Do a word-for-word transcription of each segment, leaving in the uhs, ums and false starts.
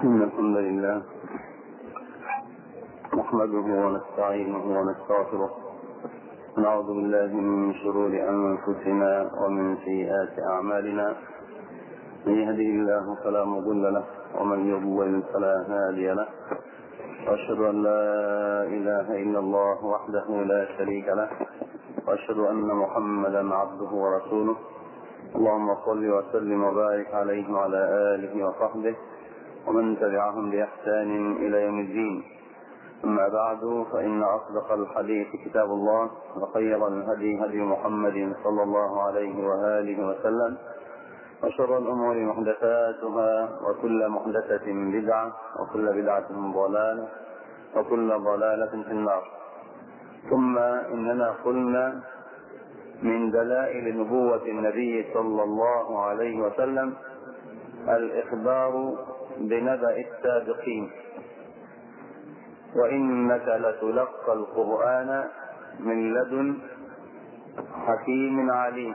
إن الحمد لله نحمده ونستعينه ونستغفره ونعوذ بالله من شرور أنفسنا ومن سيئات أعمالنا. من يهده الله فلا مضل له ومن يضلل فلا هادي له، وأشهد أن لا إله إلا الله وحده لا شريك له، وأشهد أن محمدا عبده ورسوله. اللهم صل وسلم وبارك عليه وعلى آله وصحبه ومن تبعهم بإحسان إلى يوم الدين. أما بعد، فإن أصدق الحديث كتاب الله، وخير الهدي هدي محمد صلى الله عليه وآله وسلم، وشر الأمور محدثاتها، وكل محدثة بدعة، وكل بدعة ضلالة، وكل ضلالة في النار. ثم إننا قلنا من دلائل نبوة النبي صلى الله عليه وسلم الإخبار بنبأ السابقين، وإنك لتلقى القرآن من لدن حكيم عليم.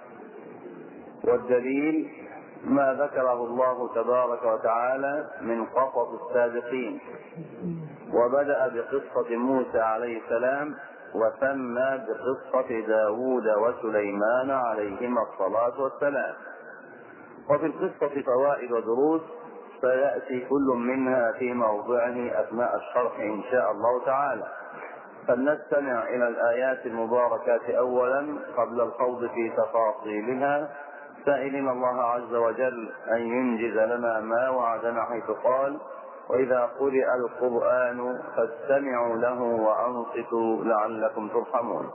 والدليل ما ذكره الله تبارك وتعالى من قصص السابقين، وبدأ بقصة موسى عليه السلام، وثنى بقصة داود وسليمان عليهما الصلاة والسلام. وفي القصة فوائد ودروس سيأتي كل منها في موضعه أثناء الشرح إن شاء الله تعالى. فلنستمع إلى الآيات المباركات أولا قبل الخوض في تفاصيلها، سائلين الله عز وجل أن ينجز لنا ما وعدنا، حيث قال: وإذا قرئ القرآن فاستمعوا له وأنصتوا لعلكم ترحمون.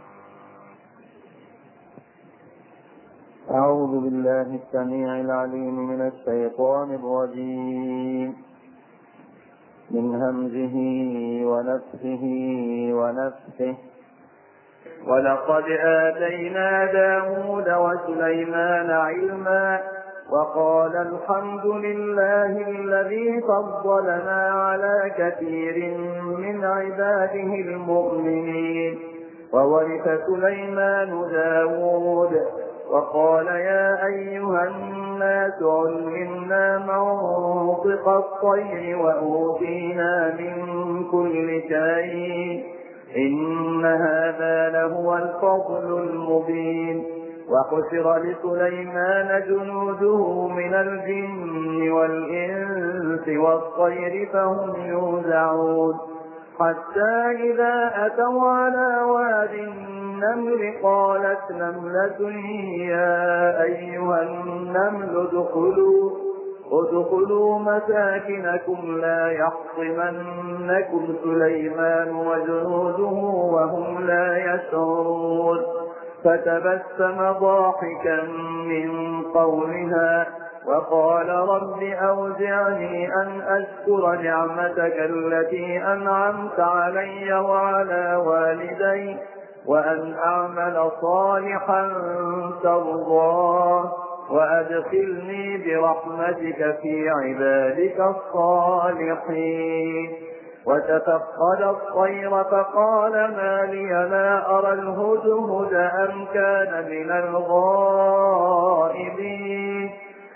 أعوذ بالله السميع العليم من الشيطان الرجيم، من همزه ونفسه ونفسه. ولقد آتينا داود وسليمان علما وقال الحمد لله الذي فضلنا على كثير من عباده المؤمنين. وورث سليمان داود وقال: يا أيها الناس علمنا منطق الطير وأوتينا من كل شيء، إن هذا لهو الفضل المبين. وحشر لسليمان جنوده من الجن والإنس والطير فهم يوزعون، حتى إذا أتوا على واد النمل قالت نملة يا أيها النمل ادخلوا ادخلوا مساكنكم لا يحطمنكم سليمان وجنوده وهم لا يشعرون. فتبسم ضاحكا من قولها وقال: رب أوزعني أن أشكر نعمتك التي أنعمت علي وعلى والدي وأن أعمل صالحا ترضاه وأدخلني برحمتك في عبادك الصالحين. وتفقد الطير فقال: ما لي لا أرى الهدهد أم كان من الغائبين،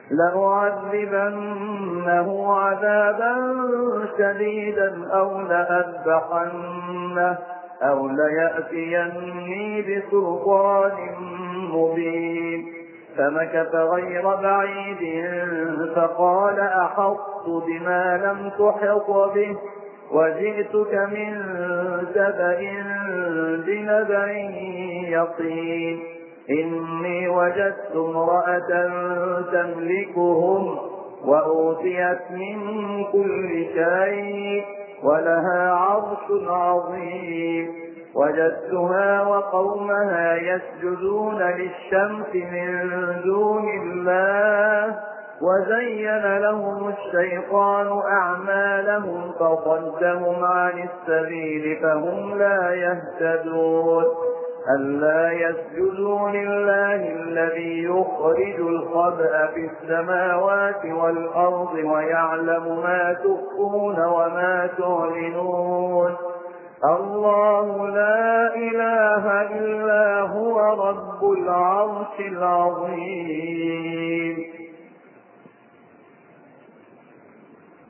لأعذبنه عذابا شديدا أو لأذبحنه أو ليأتيني بسلطان مبين. فمكث غير بعيد فقال: أحطت بما لم تحط به وجئتك من سبأ بنبأ يقين. إني وجدت امرأة تملكهم وأوتيت من كل شيء ولها عرش عظيم. وجدتها وقومها يسجدون للشمس من دون الله وزين لهم الشيطان أعمالهم فصدهم عن السبيل فهم لا يهتدون. ألا يسجدوا لله الذي يخرج الخبأ في السماوات والأرض ويعلم ما تخفون وما تعلنون. الله لا إله إلا هو رب العرش العظيم.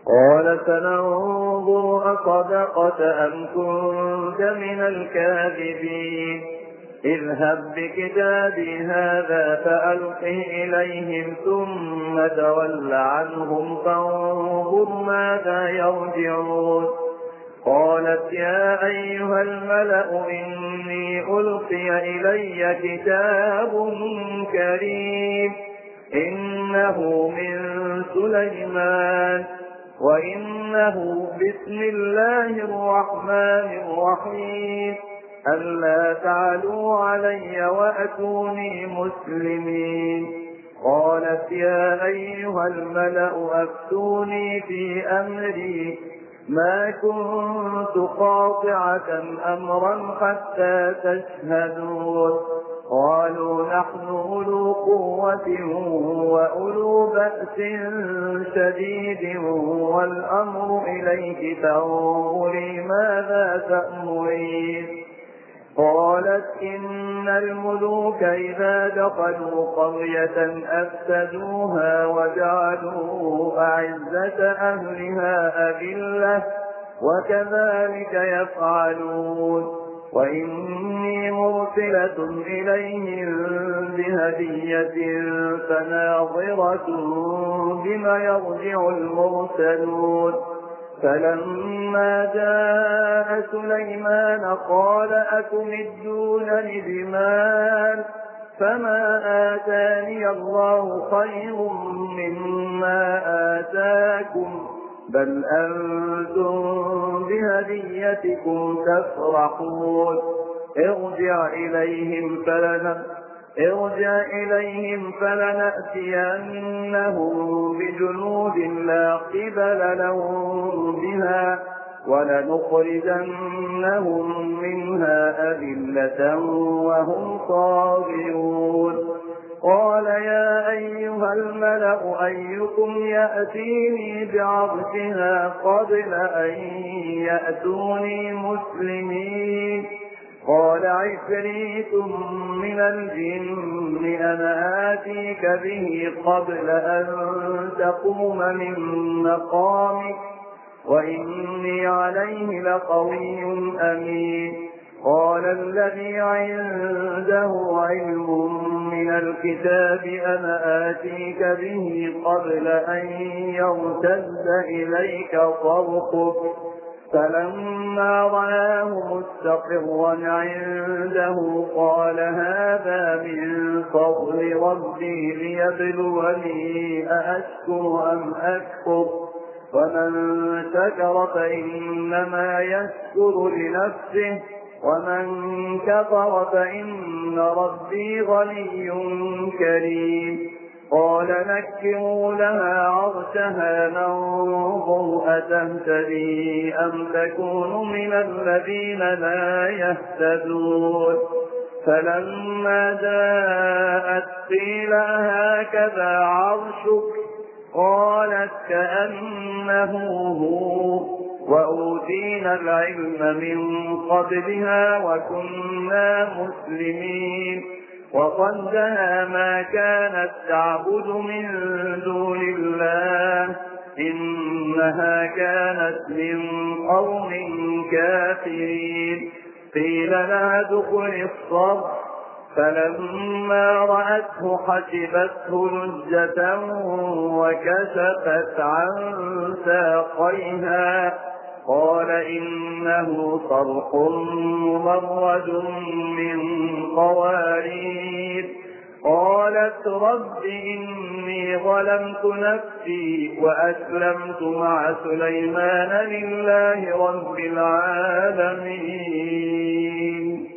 قال سننظر أصدقت أم كنت من الكاذبين اذهب بكتابي هذا فألقه إليهم ثم تول عنهم فانظر ماذا يرجعون. قالت يا أيها الملأ إني ألقي إلي كتاب كريم إنه من سليمان وإنه بسم الله الرحمن الرحيم ألا تعلوا علي وأتوني مسلمين. قالت يا أيها الملأ أفتوني في أمري ما كنت قاطعة أمرا حتى تشهدون. قالوا نحن أولو قوة وأولو بأس شديد والأمر إليك فانظري ماذا تأمرين. قالت إن الملوك إذا دخلوا قرية أفسدوها وجعلوا أعزة أهلها أذلة وكذلك يفعلون. وإني مرسلة إليهم بهدية فناظرة بما يرجع المرسلون. فلما جاء سليمان قال أتمدونني بمال فما آتاني الله خير مما آتاكم بل أنتم بهديتكم تفرحون. ارجع إليهم فلنأتينهم ارجع إليهم فلنأتينهم بجنود لا قبل لهم بها ولنخرجنهم منها أذلة وهم صاغرون. قال يا أيها الملأ أيكم يأتيني بعرشها قبل أن يأتوني مسلمين. قال عفريت من الجن أنا آتيك به قبل أن تقوم من مقامك وإني عليه لقوي أمين. قال الذي عنده علم من الكتاب أنا آتيك به قبل أن يرتد إليك طرفك فلما رآه مستقرا عنده قال هذا من فضل ربي ليبلوني أأشكر أم أكفر ومن شكر فإنما يشكر لنفسه ومن كفر فإن ربي غني كريم. قال نكروا لها عرشها ننظر أتهتدي أم تكون من الذين لا يهتدون. فلما جاءت قيل هكذا عرشك قالت كأنه هو وأوتينا العلم من قبلها وكنا مسلمين. وصدها ما كانت تعبد من دون الله إنها كانت من قوم كافرين. قيل لها ادخل الصرح فلما رأته حسبته لجة وكشفت عن ساقيها قال إنه صرح ممرد من قوارير. قالت رب إني ظلمت نفسي وأسلمت مع سليمان لله رب العالمين.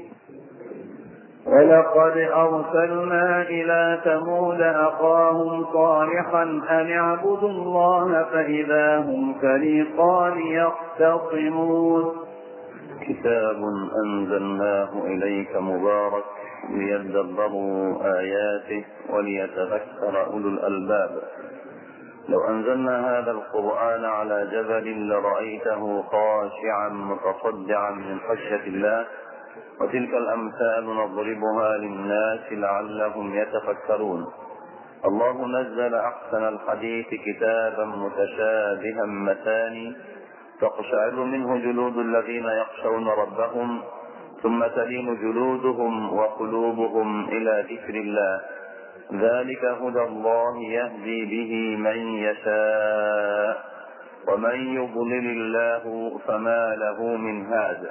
ولقد أرسلنا إلى ثمود أخاهم صالحا أن اعبدوا الله فإذا هم فريقان يختصمون. كتاب أنزلناه إليك مبارك ليدبروا آياته وليتذكر أولو الألباب. لو أنزلنا هذا القرآن على جبل لرأيته خاشعا متصدعا من خشية الله وتلك الأمثال نضربها للناس لعلهم يتفكرون. الله نزل أحسن الحديث كتابا متشابها مثاني تقشعر منه جلود الذين يخشون ربهم ثم تلين جلودهم وقلوبهم إلى ذكر الله ذلك هدى الله يهدي به من يشاء ومن يضلل الله فما له من هاد.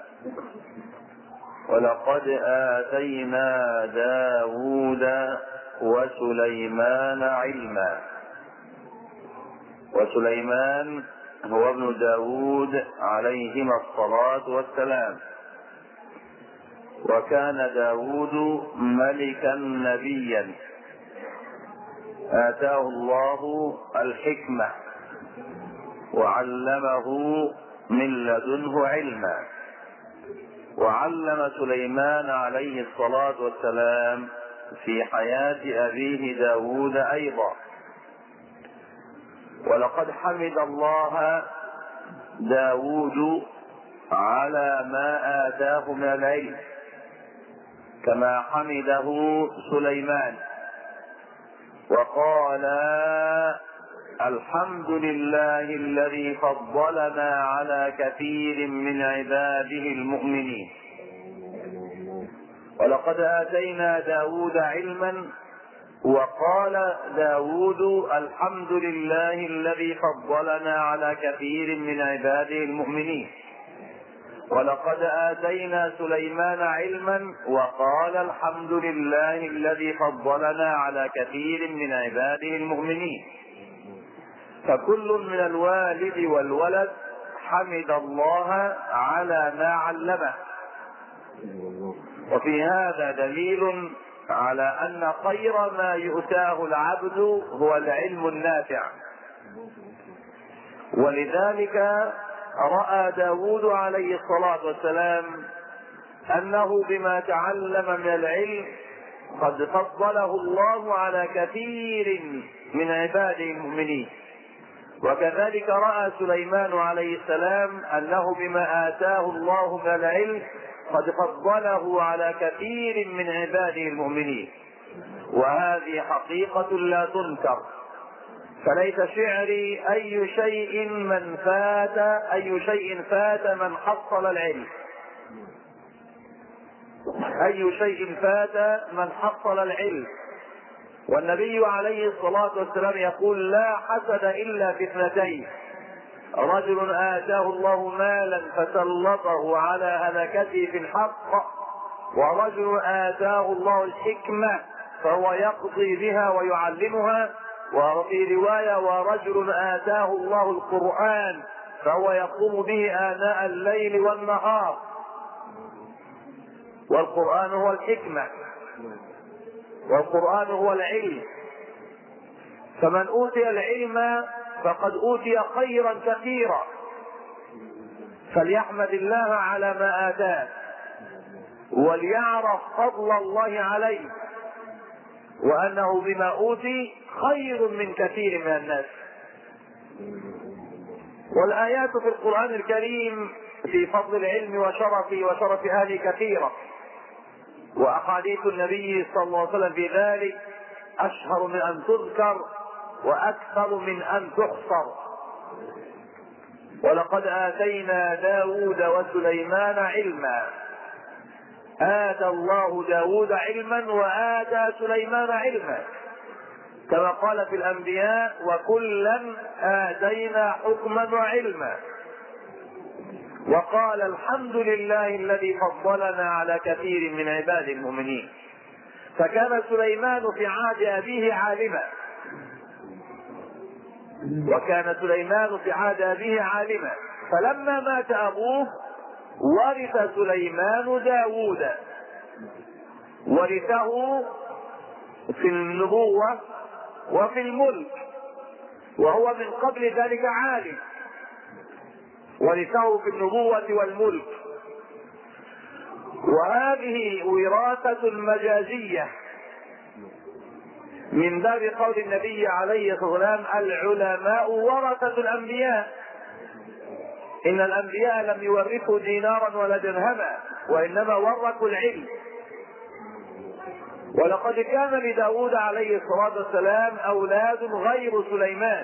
ولقد آتينا داود وسليمان علما. وسليمان هو ابن داود عليهما الصلاة والسلام، وكان داود ملكا نبيا آتاه الله الحكمة وعلمه من لدنه علما، وعلم سليمان عليه الصلاة والسلام في حياة أبيه داود أيضا. ولقد حمد الله داود على ما آتاه من العلم كما حمده سليمان، وقال الحمد لله الذي فضلنا على كثير من عباده المؤمنين. ولقد آتينا داود علما، وقال داود الحمد لله الذي فضلنا على كثير من عباده المؤمنين. ولقد آتينا سليمان علما، وقال الحمد لله الذي فضلنا على كثير من عباده المؤمنين. فكل من الوالد والولد حمد الله على ما علمه. وفي هذا دليل على أن خير ما يؤتاه العبد هو العلم النافع. ولذلك رأى داود عليه الصلاة والسلام أنه بما تعلم من العلم قد فضله الله على كثير من عباده المؤمنين. وكذلك رأى سليمان عليه السلام أنه بما آتاه الله من العلم قد فضله على كثير من عباده المؤمنين، وهذه حقيقة لا تنكر. فليس شعري أي شيء من فات أي شيء فات من حصل العلم، أي شيء فات من حصل العلم. والنبي عليه الصلاة والسلام يقول لا حسد إلا في اثنتين: رجل آتاه الله مالا فسلطه على هلكته في الحق، ورجل آتاه الله الحكمة فهو يقضي بها ويعلمها. وفي رواية: ورجل آتاه الله القرآن فهو يقوم به آناء الليل والنهار. والقرآن هو الحكمة، والقرآن هو العلم. فمن أوتي العلم فقد أوتي خيرا كثيرا، فليحمد الله على ما آتاه وليعرف فضل الله عليه، وأنه بما أوتي خير من كثير من الناس. والآيات في القرآن الكريم في فضل العلم وشرفه وشرف أهله كثيرة، وأحاديث النبي صلى الله عليه وسلم في ذلك أشهر من أن تذكر وأكثر من أن تحصر. ولقد آتينا داود وسليمان علما. آتى الله داود علما وآتى سليمان علما، كما قال في الأنبياء: وكلا آتينا حكما وعلما. وقال الحمد لله الذي فضلنا على كثير من عباد المؤمنين. فكان سليمان في عهد أبيه عالما، وكان سليمان في عهد أبيه عالما، فلما مات أبوه ورث سليمان داود، ورثه في النبوة وفي الملك، وهو من قبل ذلك عالم، ورثه في النبوة والملك. وهذه وراثة مجازية من باب قول النبي عليه الصلاة والسلام: العلماء ورثة الأنبياء. إن الأنبياء لم يورثوا دينارا ولا درهما، وإنما ورثوا العلم. ولقد كان لداود عليه الصلاة والسلام أولاد غير سليمان،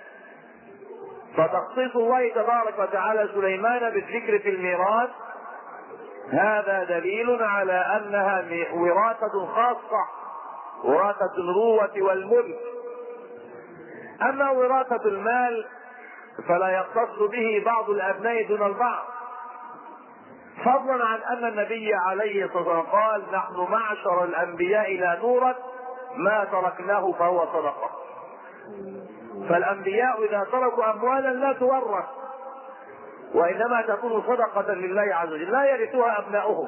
فتخصيص الله تبارك وتعالى سليمان بالذكر في الميراث هذا دليل على أنها وراثة خاصة، وراثة النبوة والملك. أما وراثة المال فلا يختص به بعض الأبناء دون البعض، فضلا عن أن النبي عليه الصلاة والسلام قال: نحن معشر الأنبياء لا نورث، ما تركناه فهو صدقة. فالأنبياء إذا تركوا أموالا لا تورث، وإنما تكون صدقة لله عز وجل، لا يرثها أبناؤهم.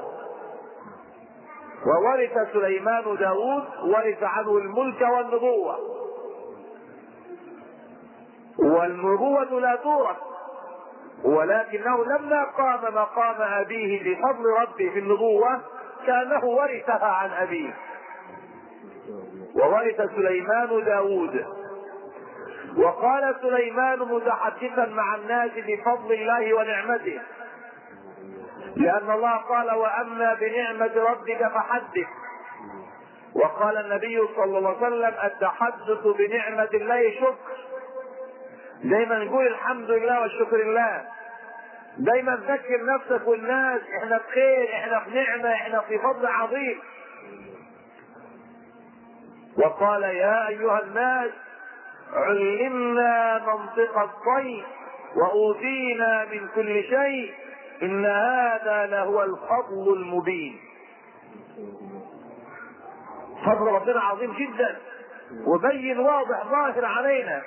وورث سليمان داود، ورث عنه الملك والنبوة، والنبوة لا تورث، ولكنه لما قام مقام أبيه بفضل ربه في النبوة كأنه ورثها عن أبيه. وورث سليمان داود. وقال سليمان متحدثا مع الناس بفضل الله ونعمته، لأن الله قال: وأما بنعمة ربك فحدث. وقال النبي صلى الله عليه وسلم: التحدث بنعمة الله شكر. دايما نقول الحمد لله والشكر لله، دايما ذكر نفسك والناس احنا بخير، احنا في نعمة، احنا في فضل عظيم. وقال: يا أيها الناس علمنا منطق الطير وأوتينا من كل شيء إن هذا لهو الفضل المبين. فضل ربنا عظيم جدا وبين واضح ظاهر علينا.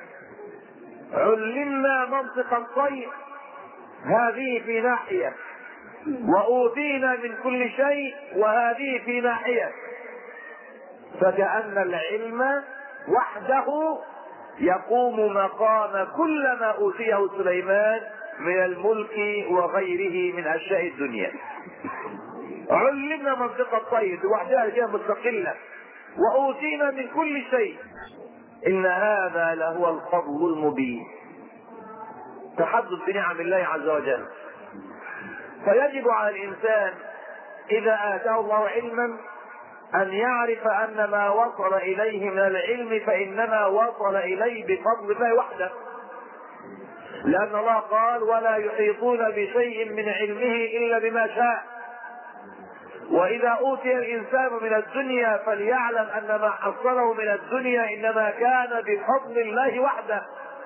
علمنا منطق الطير، هذه في ناحية، وأوتينا من كل شيء، وهذه في ناحية. فكأن العلم وحده يقوم مقام كل ما أوتيه سليمان من الملك وغيره من أشياء الدنيا. علمنا منطق الطير وحدها كده مستقلة، وأوتينا من كل شيء إن هذا لهو الفضل المبين. تحدث بنعم الله عز وجل. فيجب على الإنسان إذا آتاه الله علما أن يعرف أن ما وصل إليه من العلم فإنما وصل إليه بفضل الله وحده، لأن الله قال: ولا يحيطون بشيء من علمه إلا بما شاء. وإذا أوتي الإنسان من الدنيا فليعلم أن ما حصله من الدنيا إنما كان بفضل الله وحده،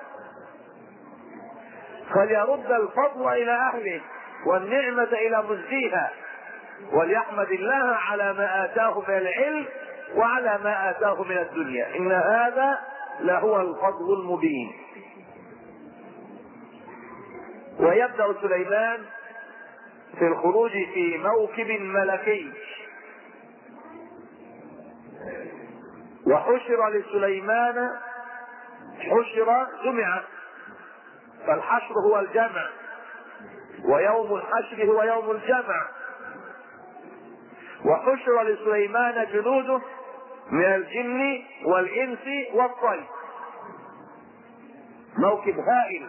فليرد الفضل إلى أهله والنعمة إلى مزجيها، وليحمد الله على ما آتاه من العلم وعلى ما آتاه من الدنيا، إن هذا لهو الفضل المبين. ويبدأ سليمان في الخروج في موكب ملكي. وحشر لسليمان، حشر جمع، فالحشر هو الجمع، ويوم الحشر هو يوم الجمع. وحشر لسليمان جنوده من الجن والإنس والطير. موكب هائل،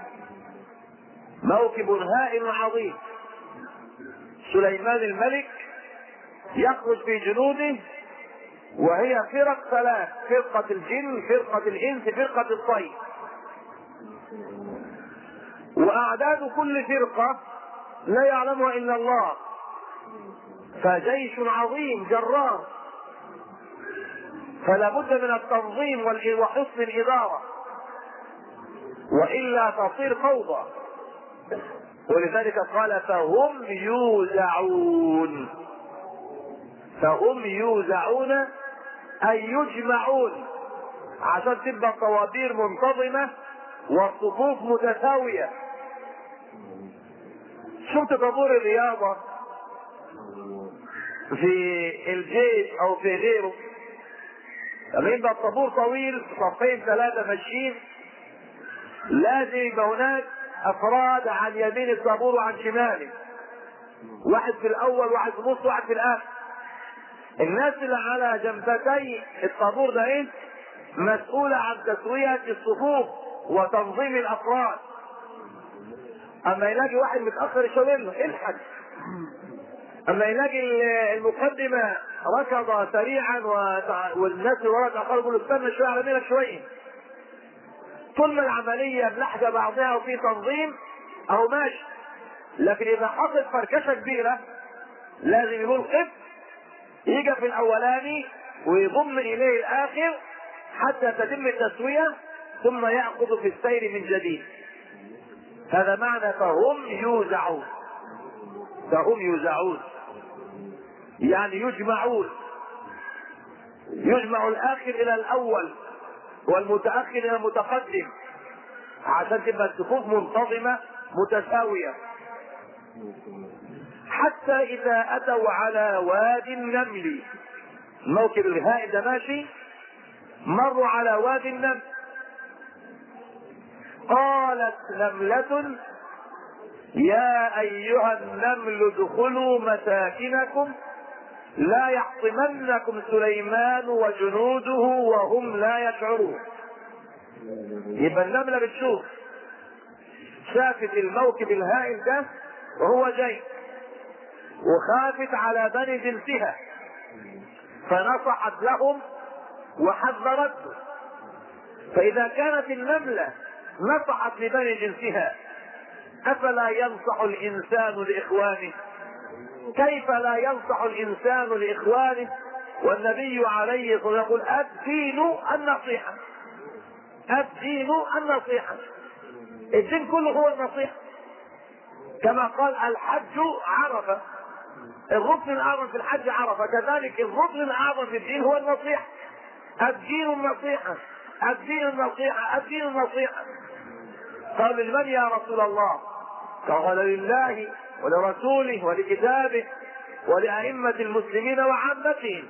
موكب هائل عظيم. سليمان الملك يخرج في جنوده وهي فرق ثلاث: فرقة الجن، فرقة الإنس، فرقة الطير. وأعداد كل فرقة لا يعلمها إلا الله، فجيش عظيم جرار، فلا بد من التنظيم وحسن الإدارة، وإلا تصير فوضى. ولذلك قال: فهم يوزعون. فهم يوزعون أي يجمعون، عشان تبقى الطوابير منتظمة والصفوف متساوية. شفت طابور الرياضة في الجيش أو في غيره، لما يبقى الطابور طويل صفين ثلاثة ماشيين، لازم يبقى هناك أفراد عن يمين الطابور وعن شماله، واحد في الأول واحد في النص واحد في الآخر. الناس اللي على جنبتي الطابور ده ايه مسؤولة عن تسوية الصفوف وتنظيم الأفراد. أما يلاقي واحد متأخر يشاور له الحق، أما يلاقي المقدمة ركض سريعا والناس اللي ورا تأخروا يقولوا استنى شويه على ميلك شويه. طول ما العمليه ملحقه بعضها وفي تنظيم اهو ماشي، لكن اذا حصلت فركشه كبيره لازم يقول قف، يجي في الاولاني ويضم اليه الاخر حتى تتم التسويه ثم ياخذ في السير من جديد. هذا معنى فهم يوزعون. فهم يوزعون يعني يجمعون، يجمع الاخر الى الاول والمتاخر الى المتقدم عشان تبقى الصفوف منتظمه متساويه. حتى اذا اتوا على وادي النمل، الموكب الهائل ده ماشي، مروا على وادي النمل. قالت نملة يا ايها النمل ادخلوا مساكنكم لا يحطمنكم سليمان وجنوده وهم لا يشعرون. يبقى النملة بتشوف، شافت الموكب الهائل ده وهو جاي، وخافت على بني جنسها فنصحت لهم وحذرتهم. فإذا كانت النملة نصحت لبني جنسها أفلا ينصح الإنسان لإخوانه؟ كيف لا ينصح الإنسان لإخوانه والنبي عليه الصلاة والسلام يقول الدين النصيحة. الدين النصيحة، الدين كله هو النصيحة. كما قال الحج عرفة، الركن الأعظم في الحج عرفة، كذلك الركن الأعظم في الدين هو النصيحة. الدين النصيحة، الدين النصيحة، الدين النصيحة. قال لمن يا رسول الله؟ قال لله ولرسوله ولكتابه ولأئمة المسلمين وعامتهم.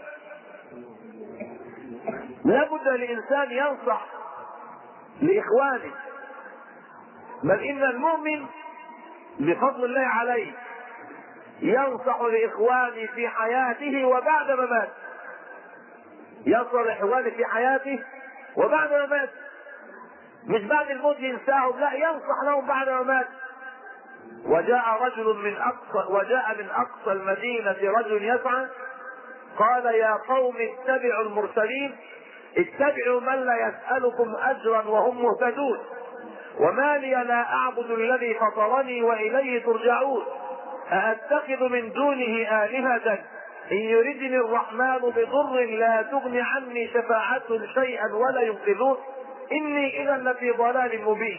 لابد الإنسان ينصح لإخوانه، بل إن المؤمن بفضل الله عليه ينصح لإخوانه في حياته وبعد مماته. ينصح لإخوانه في حياته وبعد مماته، مش بعد الموت ينساهم، لا، ينصح لهم بعد مماته. وجاء رجل من أقصى وجاء من أقصى المدينة رجل يسعى قال يا قوم اتبعوا المرسلين، اتبعوا من لا يسألكم أجرا وهم مهتدون، وما لي لا أعبد الذي فطرني وإليه ترجعون، أأتخذ من دونه آلهة إن يردني الرحمن بضر لا تغن عني شفاعتهم شيئا ولا ينقذون، إني إذا لفي ضلال مبين.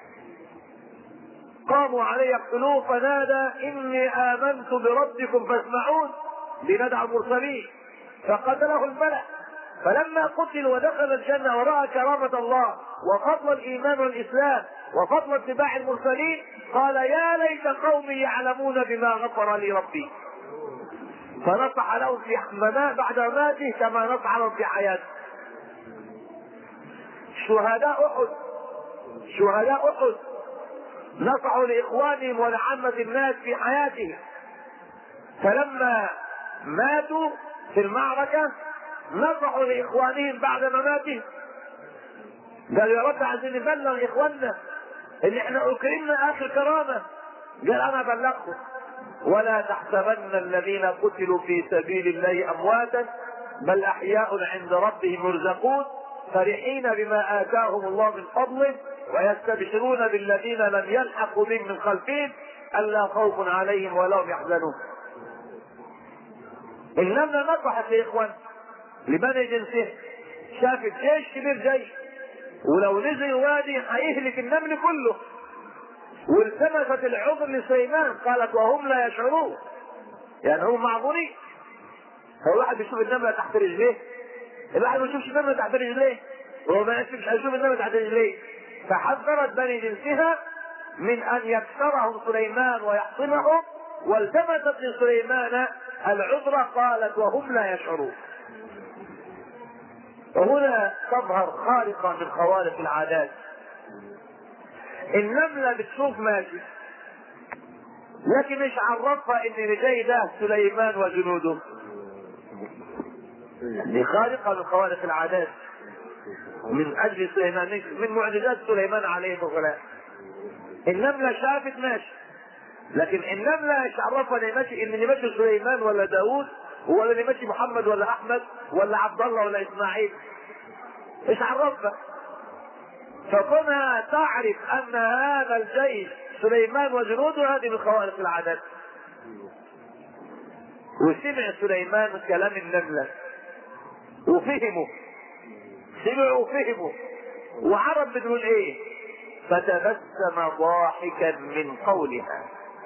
قاموا عليه يقتلوه فنادى إني آمنت بربكم فاسمعون لندع المرسلين، فقتله الملأ. فلما قتل ودخل الجنة ورأى كرامة الله وفضل الإيمان والإسلام وفضل اتباع المرسلين قال يا ليت قومي يعلمون بما غفر لي ربي. فنصح لهم في بعد مماته كما نصح لهم في حياته. شهداء أحد شهداء أحد نصحوا لإخوانهم ولعامة الناس في حياتهم، فلما ماتوا في المعركة نصحوا لإخوانهم بعد مماتهم. قالوا يا رب عايزين نبلغ إخواننا اللي احنا أكرمنا آخر كرامة. قال أنا بلغكم ولا تحسبن الذين قتلوا في سبيل الله أمواتا بل أحياء عند ربهم يرزقون فرحين بما آتاهم الله من فضله ويستبشرون بالذين لم يلحقوا بهم من خلفهم ألا خوف عليهم ولا هم يحزنون. النملة نصحت لإخوان لبني جنسه، شافت جيش كبير جاي ولو نزل الوادي هيهلك النمل كله، والتمست العذر لسليمان قالت وهم لا يشعرون، يعني هم معذورين. هو الواحد بيشوف النملة تحت رجليه؟ الواحد ما يشوفش النملة تحت رجليه، وهو ما يشوفش النملة تحت رجليه. فحذرت بني جنسها من ان يكسرهم سليمان ويحطمهم، والتمست لسليمان العذر قالت وهم لا يشعرون. وهنا تظهر خارقة من خوارق العادات. النملة بتشوف ماشي، لكن مش عرفها ان اللي جاي ده سليمان وجنوده. دي خارقة من خوارق العادات من اجل سليمان، من معجزات سليمان عليه السلام. النملة شافت ماشي، لكن النملة مش عرفها ان ماشي ان اللي ماشي سليمان ولا داوود هو اللي ماشي محمد ولا احمد ولا عبد الله ولا اسماعيل؟ ايش عرفنا؟ فكنا تعرف ان هذا الجيش سليمان وجنوده هذه من خوارق العادات. وسمع سليمان كلام النملة وفهموا، سمعوا وفهموا، وعرب بتقول ايه؟ فتبسم ضاحكا من قولها،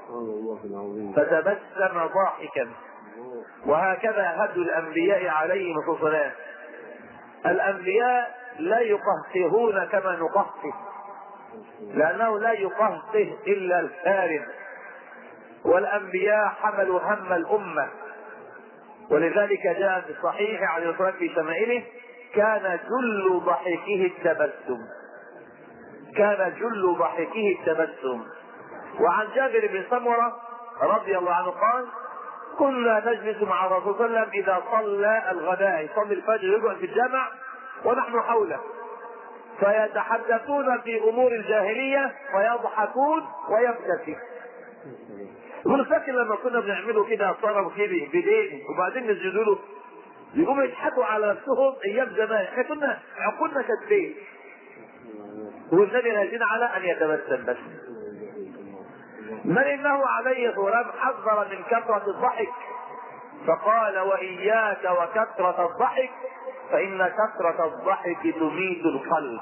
فتبسم ضاحكا. وهكذا هدي الانبياء عليهم الصلاه. الانبياء لا يقهقهون كما نقهقه، لانه لا يقهقه الا الفارغ، والانبياء حملوا هم الامه. ولذلك جاء في الصحيح عن الرسول في شمائله: كان جل ضحكه التبسم، كان جل ضحكه التبسم. وعن جابر بن سمرة رضي الله عنه قال: كنا نجلس مع الرسول صلى الله عليه وسلم اذا صلى الغداء، يصلي الفجر يقعد في الجامع ونحن حوله، فيتحدثون في امور الجاهليه ويضحكون ويبتسم. يقول فاكر لما كنا بنعمله كده صرف كده بدين وبعدين نسجدوا له يقوموا يضحكوا على نفسهم ايام زمان، احنا كنا عقولنا كتبين، والنبي نازل على ان يتبسم بس. من انه عليه الصلاه حذر من كثره الضحك فقال: واياك وكثره الضحك فان كثره الضحك تميت القلب.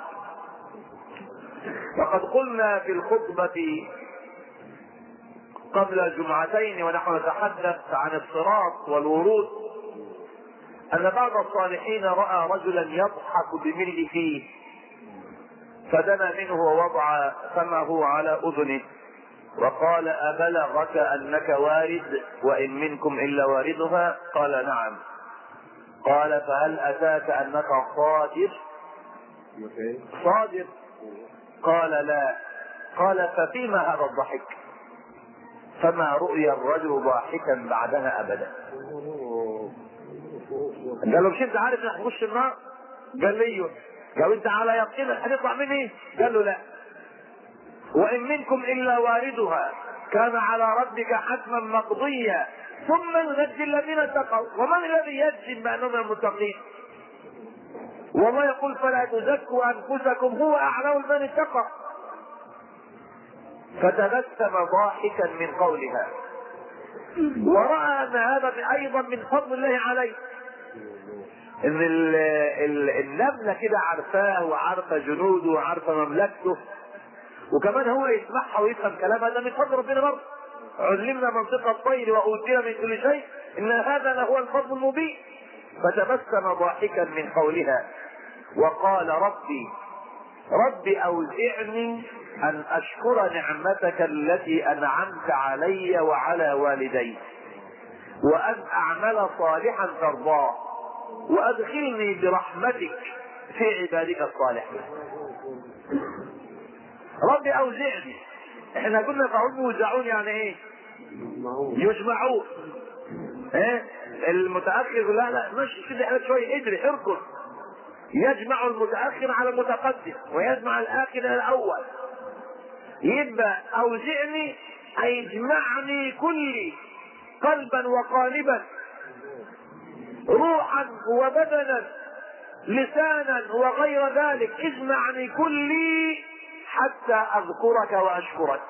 وقد قلنا في الخطبه قبل الجمعتين ونحن نتحدث عن الصراط والورود ان بعض الصالحين راى رجلا يضحك بملء فيه، فدنا منه ووضع فمه على اذنه وقال: أبلغك أنك وارد وإن منكم إلا واردها؟ قال: نعم. قال: فهل أتاك أنك صادر؟ صادر؟ قال: لا. قال: ففيما هذا الضحك؟ فما رؤي الرجل ضاحكا بعدها أبدا. قال له: مش انت عارف انك هتخش النار؟ قال لي ايوه. قال: انت على يقين هتطلع مني؟ قال له: لا. وإن منكم إلا واردها كان على ربك حتما مقضيا ثم ينجي الذين اتقوا ومن الذي يجزم بأنهم المتقين؟ والله يقول: فلا تزكوا أنفسكم هو أعلم من اتقى. فتبسم ضاحكا من قولها، ورأى أن هذا أيضا من فضل الله عليه، إن النملة كده عارفاه وعارفة جنوده وعارفة مملكته، وكمان هو يسمعها ويفهم كلامها، ده من فضل ربنا برضه. علمنا منطق الطير واوتينا من كل شيء ان هذا لهو الفضل المبين. فتبسم ضاحكا من قولها وقال: ربي ربي اوزعني ان اشكر نعمتك التي انعمت علي وعلى والدي وان اعمل صالحا ترضاه وادخلني برحمتك في عبادك الصالحين. ربي اوزعني. احنا قلنا فهم يوزعون يعني ايه؟ يجمعون. ايه المتاخر لا لا مش كده، احنا شويه ادري اركض. يجمع المتاخر على المتقدم ويجمع الاخر على الاول. يبقى اوزعني اي اجمعني كلي قلبا وقالبا، روحا وبدنا، لسانا وغير ذلك، اجمعني كلي حتى اذكرك واشكرك.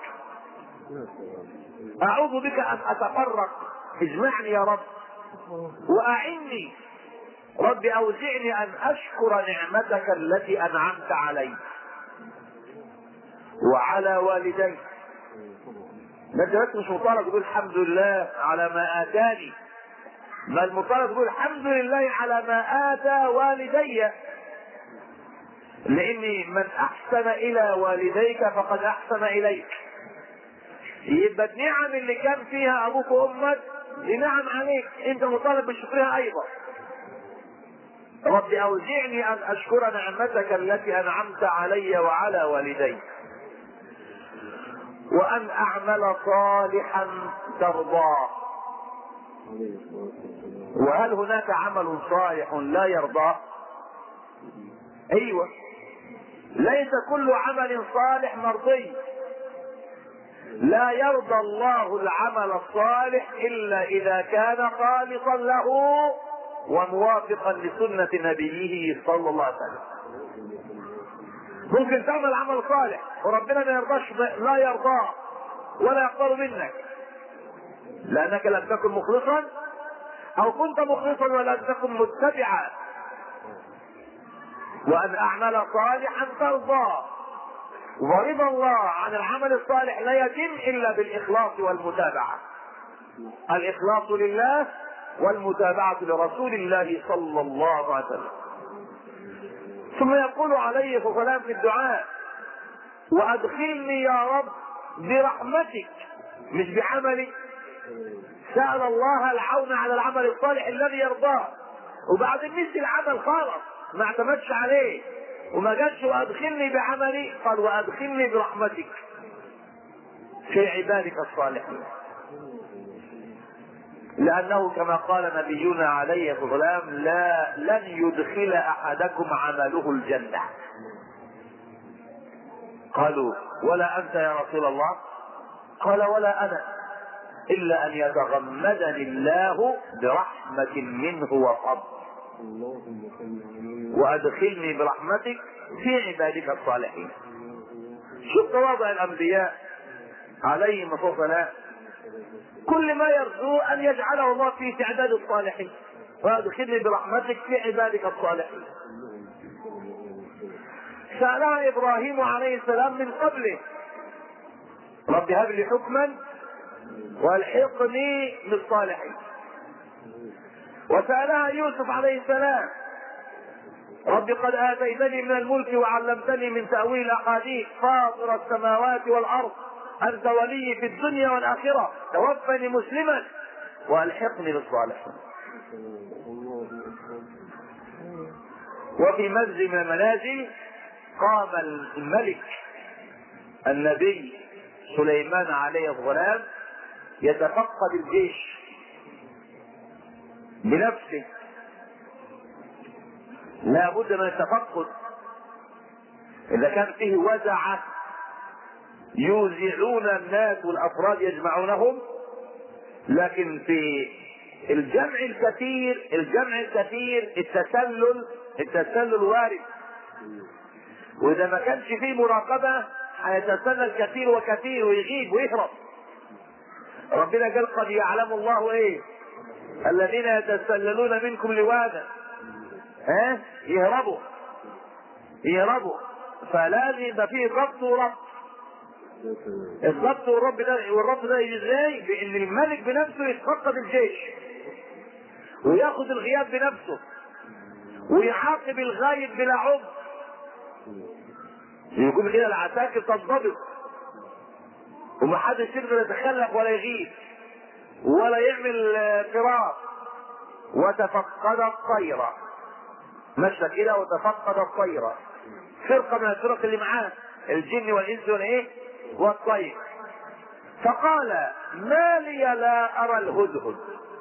اعوذ بك ان اتفرق، اجمعني يا رب واعني. ربي اوزعني ان اشكر نعمتك التي انعمت علي وعلى والدي. ده انت بس مش مطالب تقول الحمد لله على ما اتاني، بل المطالب تقول الحمد لله على ما اتى والدي، لان من احسن الى والديك فقد احسن اليك. يبقى النعم اللي كان فيها ابوك وامك دي نعم عليك، انت مطالب بشكرها ايضا. رب اوزعني ان اشكر نعمتك التي انعمت علي وعلى والدي وان اعمل صالحا ترضاه. وهل هناك عمل صالح لا يرضاه؟ ايوه، ليس كل عمل صالح مرضي، لا يرضى الله العمل الصالح الا اذا كان خالصا له وموافقا لسنة نبيه صلى الله عليه وسلم. ممكن تعمل عمل صالح وربنا ما يرضاش، لا يرضاه ولا يقبل منك لانك لم تكن مخلصا، او كنت مخلصا ولم تكن متبعا. وان اعمل صالحا ترضاه، ورضا الله عن العمل الصالح لا يتم الا بالاخلاص والمتابعه. الاخلاص لله والمتابعه لرسول الله صلى الله عليه وسلم. ثم يقول عليه الصلاه والسلام في الدعاء: وادخلني يا رب برحمتك، مش بعملي. سأل الله العون على العمل الصالح الذي يرضاه، وبعدين نسي العمل خالص، ما اعتمدش عليه وما قالش وادخلني بعملي، قال وادخلني برحمتك في عبادك الصالحين. لانه كما قال نبينا عليه الصلاه والسلام: لا لن يدخل احدكم عمله الجنه. قالوا: ولا انت يا رسول الله؟ قال: ولا انا، الا ان يتغمدني الله برحمه منه وفضل، وادخلني برحمتك في عبادك الصالحين. شوف تواضع الانبياء عليهم الصلاه والسلام، كل ما يرجوه ان يجعله الله في تعداد الصالحين، وادخلني برحمتك في عبادك الصالحين. سألها ابراهيم عليه السلام من قبله: رب هب لي حكما والحقني بالصالحين. وسألها يوسف عليه السلام: رب قد آتيتني من الملك وعلمتني من تأويل الأحاديث، فاطر السماوات والأرض، أنت ولي في الدنيا والآخرة، توفني مسلما وألحقني بالصالحين. وفي منزل من المنازل قام الملك النبي سليمان عليه السلام يتفقد الجيش بنفسه. لا بد من التفقد. اذا كان فيه وزعة يوزعون الناس والافراد يجمعونهم، لكن في الجمع الكثير الجمع الكثير التسلل التسلل وارد. واذا ما كانش فيه مراقبة هيتسلل كثير وكثير ويغيب ويهرب. ربنا قال: قد يعلم الله ايه الذين يتسللون منكم لواذا، ها يهربوا يهربوا فلازم يبقى فيه ضبط وربط. الضبط والربط ده والربط ده يجي ازاي؟ بان الملك بنفسه يتفقد الجيش وياخذ الغياب بنفسه ويعاقب الغايب بلا عذر. يقول كده العساكر تنضبط ومحدش يقدر يتخلف ولا يغيب ولا يعمل فراق. وتفقد الطيرة، مشى كده وتفقد الطيرة، فرقة من الفرق اللي معاه الجن والانس والايه والطير. فقال: ما لي لا ارى الهدهد،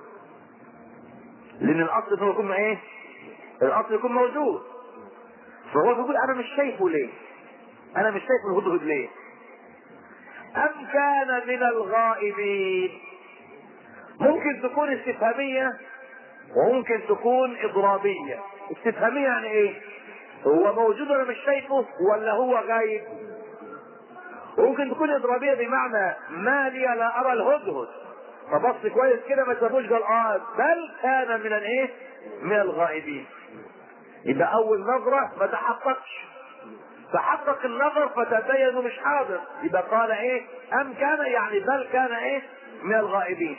لان الاصل هو يكون ايه؟ الاصل يكون موجود. فهو بيقول: انا مش شايفه ليه؟ انا مش شايف الهدهد ليه؟ ام كان من الغائبين. ممكن تكون استفهامية وممكن تكون اضرابية. استفهامية يعني ايه؟ هو موجود وانا مش شايفه ولا هو غايب؟ وممكن تكون اضرابية بمعنى ما لي لا ارى الهدهد، فبص كويس كده ما شافوش قال اه بل كان من الايه؟ من الغائبين. يبقى اول نظرة ما تحققش، تحقق النظر فتبين انه مش حاضر، يبقى قال ايه؟ ام كان يعني بل كان ايه؟ من الغائبين.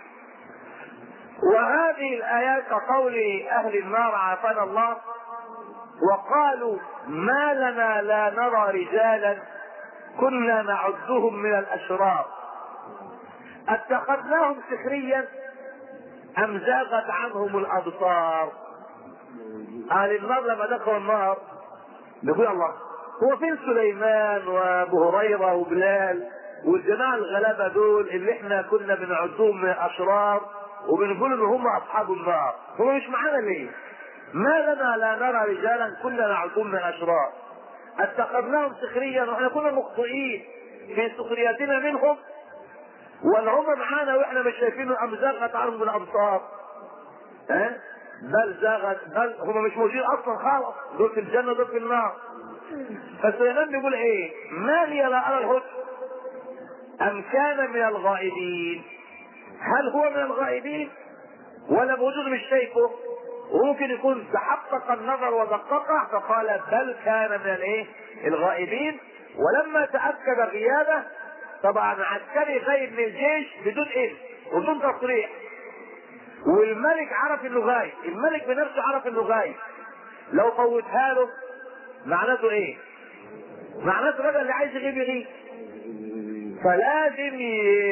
وهذه الايات كقول اهل النار عافانا الله: وقالوا ما لنا لا نرى رجالا كنا نعدهم من الاشرار اتخذناهم سخريا ام زاغت عنهم الابصار. اهل النار لما دخلوا النار بيقول: الله هو فين سليمان وابو هريره وبلال والجماعه الغلابه دول اللي احنا كنا بنعدهم من الاشرار وبنقول ان هم اصحاب النار، هم مش معانا ليه؟ ما لنا لا نرى رجالا كنا نعدهم من الاشرار اتخذناهم سخريا واحنا كنا مخطئين. في سخريتنا منهم، ولا هم معانا واحنا مش شايفينه ام زاغت عنهم الابصار؟ ها؟ بل زاغت، بل هم مش موجودين اصلا خالص، دول في الجنه دول في النار. فسليمان بيقول ايه؟ ما لي لا ارى الهدى ام كان من الغائبين؟ هل هو من الغائبين ولا موجود مش شايفه؟ وممكن يكون تحقق النظر ودققه فقال بل كان من الايه؟ الغائبين. ولما تاكد غيابه، طبعا عسكري غايب من الجيش بدون اذن وبدون تصريح، والملك عرف انه غايب، الملك بنفسه عرف انه غايب، لو فوتها له معناته ايه؟ معناته الراجل اللي عايز يغيب يغيب. فلازم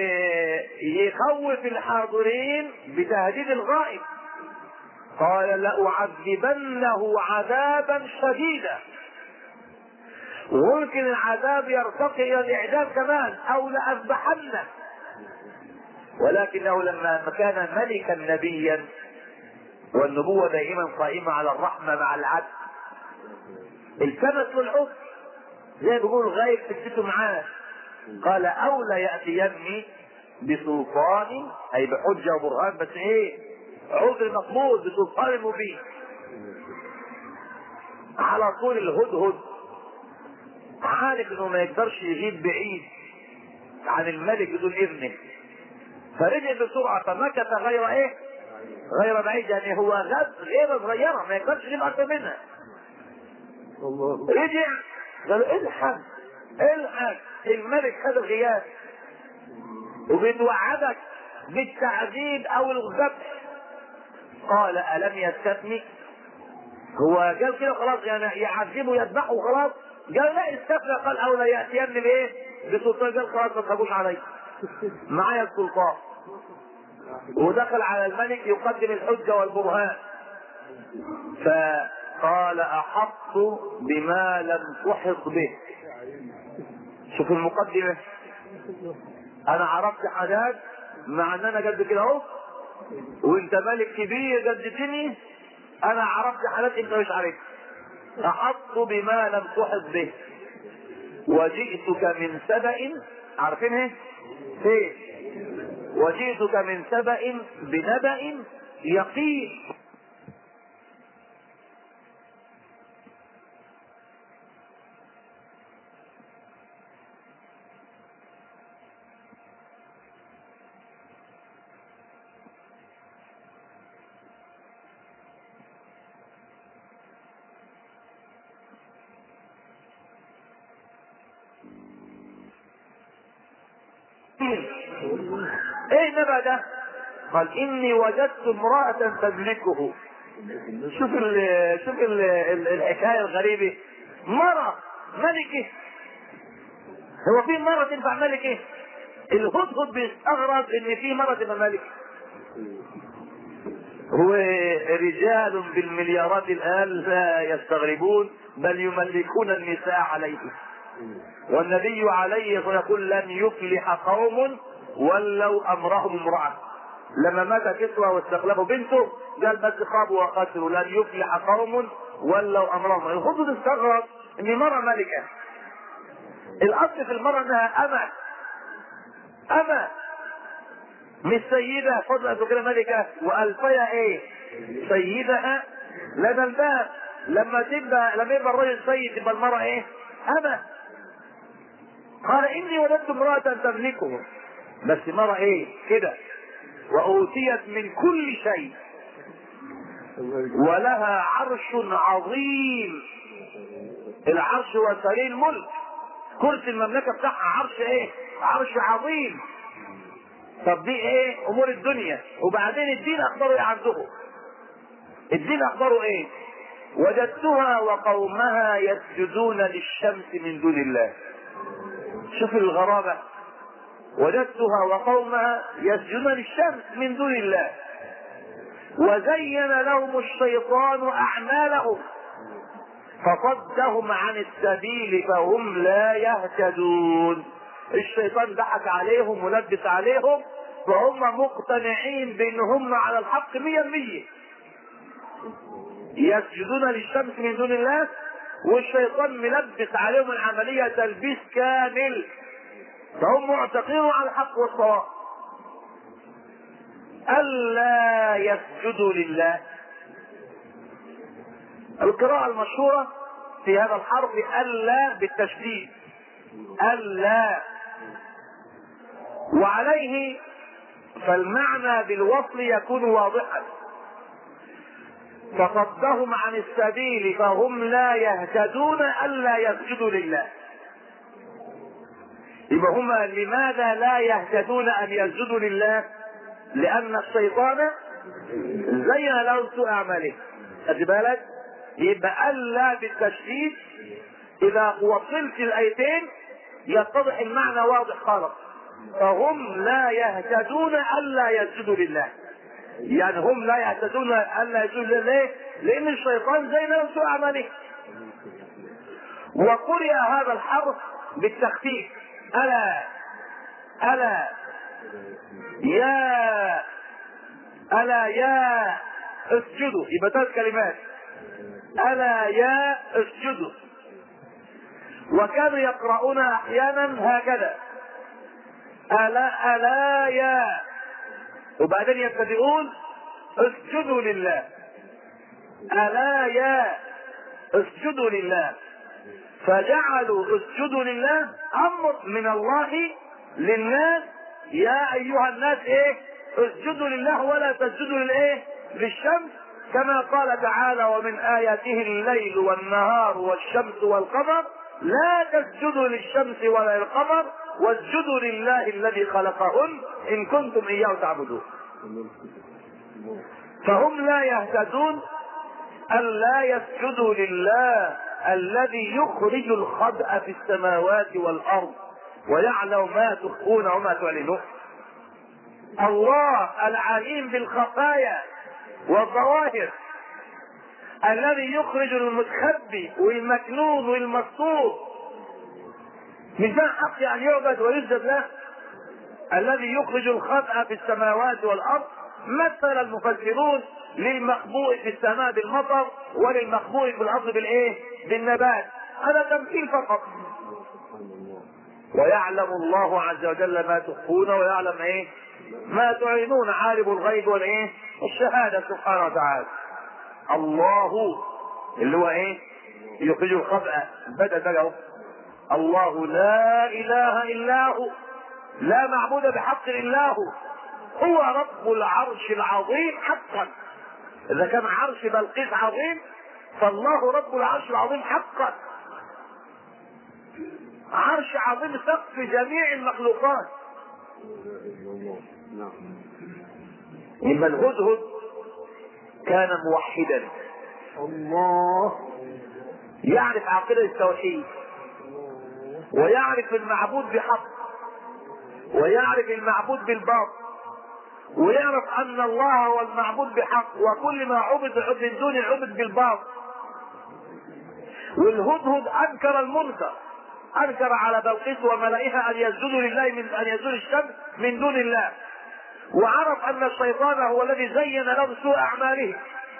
يخوف الحاضرين بتهديد الغائب. قال لأعذبنه عذابا شديدا، وممكن العذاب يرتقي الى الاعدام كمان، او لأذبحنه. ولكنه لما كان ملكا نبيا، والنبوة دائما قائمة على الرحمة مع العدل، التمس له الحكم زي بيقول غايب سكته معاه. قال اولى ياتيني بسلطان، اي بحجه وبرهان، بس ايه؟ عذر مقبول بسلطان مبين. على طول الهدهد عارف انه ما يقدرش يغيب بعيد عن الملك بدون اذنه، فرجع بسرعه فمكث غير ايه؟ غير بعيد، يعني هو غاب غير صغيره ما يقدرش يغيب اكثر منها. رجع قال الحق الحق الملك خد الغياب وبيتوعدك بالتعذيب او الذبح. قال الم يستثني؟ هو قال كده خلاص يعني يعذبه يذبحه وخلاص؟ قال لا استثنى، قال اولى ياتيني بايه؟ بسلطان. قال خلاص ما تخافوش علي، معايا السلطان. ودخل على الملك يقدم الحجه والبرهان، فقال احط بما لم تحط به. شوف المقدمه، انا عرفت حاجات مع ان انا قد كده اهو، وانت ملك كبير قدتني، انا عرفت حاجات انت مش عارفها. احط بما لم تحط به وجئتك من سبأ، عارفين ايه؟ ايه؟ وجئتك من سبأ بنبأ يقين. ايه النبأ ده؟ قال اني وجدت امرأة تملكه. شوف ال شوف ال الحكاية الغريبة، مرة ملكة. هو في مرة تنفع ملكة؟ الهدهد بيستغرب ان في مرة تبقى ملكة. هو رجال بالمليارات الآن لا يستغربون، بل يملكون النساء عليه. والنبي عليه الصلاة والسلام يقول لن يفلح قوم ولوا امرهم امرأة. لما مات كسوى واستخلفوا بنته قال بس خابوا وخسروا، لن يفلح قوم ولوا امرهم. الهدهد استغرب ان مرة ملكة. الاصل في المرة انها اما اما مش سيدة فضلت كده ملكة والفيها ايه؟ سيدها لدى الباب. لما تبقى لما يبقى الرجل سيد تبقى المرأة ايه؟ اما. قال اني وجدت امرأة تملكه، بس مرة ايه كده، واوتيت من كل شيء ولها عرش عظيم. العرش هو سرير الملك، كرسي المملكة بتاعها عرش ايه؟ عرش عظيم. طب دي ايه؟ امور الدنيا. وبعدين الدين اخباره ايه عنده؟ الدين اخباره ايه؟ وجدتها وقومها يسجدون للشمس من دون الله. شوف الغرابة، وجدتها وقومها يسجدون للشمس من دون الله وزين لهم الشيطان اعمالهم فصدهم عن السبيل فهم لا يهتدون. الشيطان ضحك عليهم ولبس عليهم فهم مقتنعين بان هم على الحق مية مية، يسجدون للشمس من دون الله والشيطان ملبس عليهم العملية تلبيس كامل. فهم معتقدون على الحق والصواب. ألا يسجدوا لله. القراءة المشهورة في هذا الحرف ألا بالتشديد، ألا، وعليه فالمعنى بالوصل يكون واضحا. فصدهم عن السبيل فهم لا يهتدون ألا يسجدوا لله. يبقى هم لماذا لا يهتدون أن يسجدوا لله؟ لأن الشيطان زين له سوء أعماله. خد بالك؟ يبقى ألا بالتشديد إذا وصلت الآيتين يتضح المعنى واضح خالص. فهم لا يهتدون ألا يسجدوا لله. يعني هم لا يهتدون ألا يسجدوا لله. ليه؟ لأن الشيطان زين له سوء أعماله. وقرئ هذا الحرف بالتخفيف، ألا ألا يا ألا يا اسجدوا. يبقى ثلاث كلمات، ألا يا اسجدوا. وكانوا يقرؤون أحيانا هكذا، ألا ألا يا، وبعدين يبتدئون اسجدوا لله، ألا يا اسجدوا لله. فجعلوا اسجدوا لله أمر من الله للناس، يا أيها الناس إيه؟ اسجدوا لله ولا تسجدوا للإيه؟ للشمس، كما قال تعالى ومن آياته الليل والنهار والشمس والقمر لا تسجدوا للشمس ولا للقمر واسجدوا لله الذي خلقهن إن كنتم إياه تعبدون. فهم لا يهتدون ألا يسجدوا لله الذي يخرج الخبأ في السماوات والأرض ويعلم ما تخفون وما تعلنون. الله العليم بالخفايا والظواهر، الذي يخرج المتخبي والمكنون والمستور من ذا حق أن يعبد ويسجد له. الذي يخرج الخبأ في السماوات والأرض مثل المفسرون للمخبوء في السماء بالمطر وللمخبوء في الأرض بالإيه؟ بالنبات. هذا تمثيل فقط. ويعلم الله عز وجل ما تخفون ويعلم ايه؟ ما تعلنون، عالم الغيب والايه؟ الشهادة سبحانه وتعالى. الله اللي هو ايه؟ يخرج الخبأ، بدأ بقى الله لا اله الا هو، لا معبود بحق الا هو، هو رب العرش العظيم حقا. اذا كان عرش بلقيس عظيم فالله رب العرش العظيم حقا. عرش عظيم سقف جميع المخلوقات. إما الهدهد كان موحدا، الله يعرف عقيدة التوحيد ويعرف المعبود بحق ويعرف المعبود بالباطل ويعرف ان الله هو المعبود بحق وكل ما عبد من دون عبد بالباطل. والهدهد انكر المنكر، انكر على بلقيس وملائها ان يسجدوا لله من ان يسجدوا الشمس من دون الله، وعرف ان الشيطان هو الذي زين له سوء اعماله.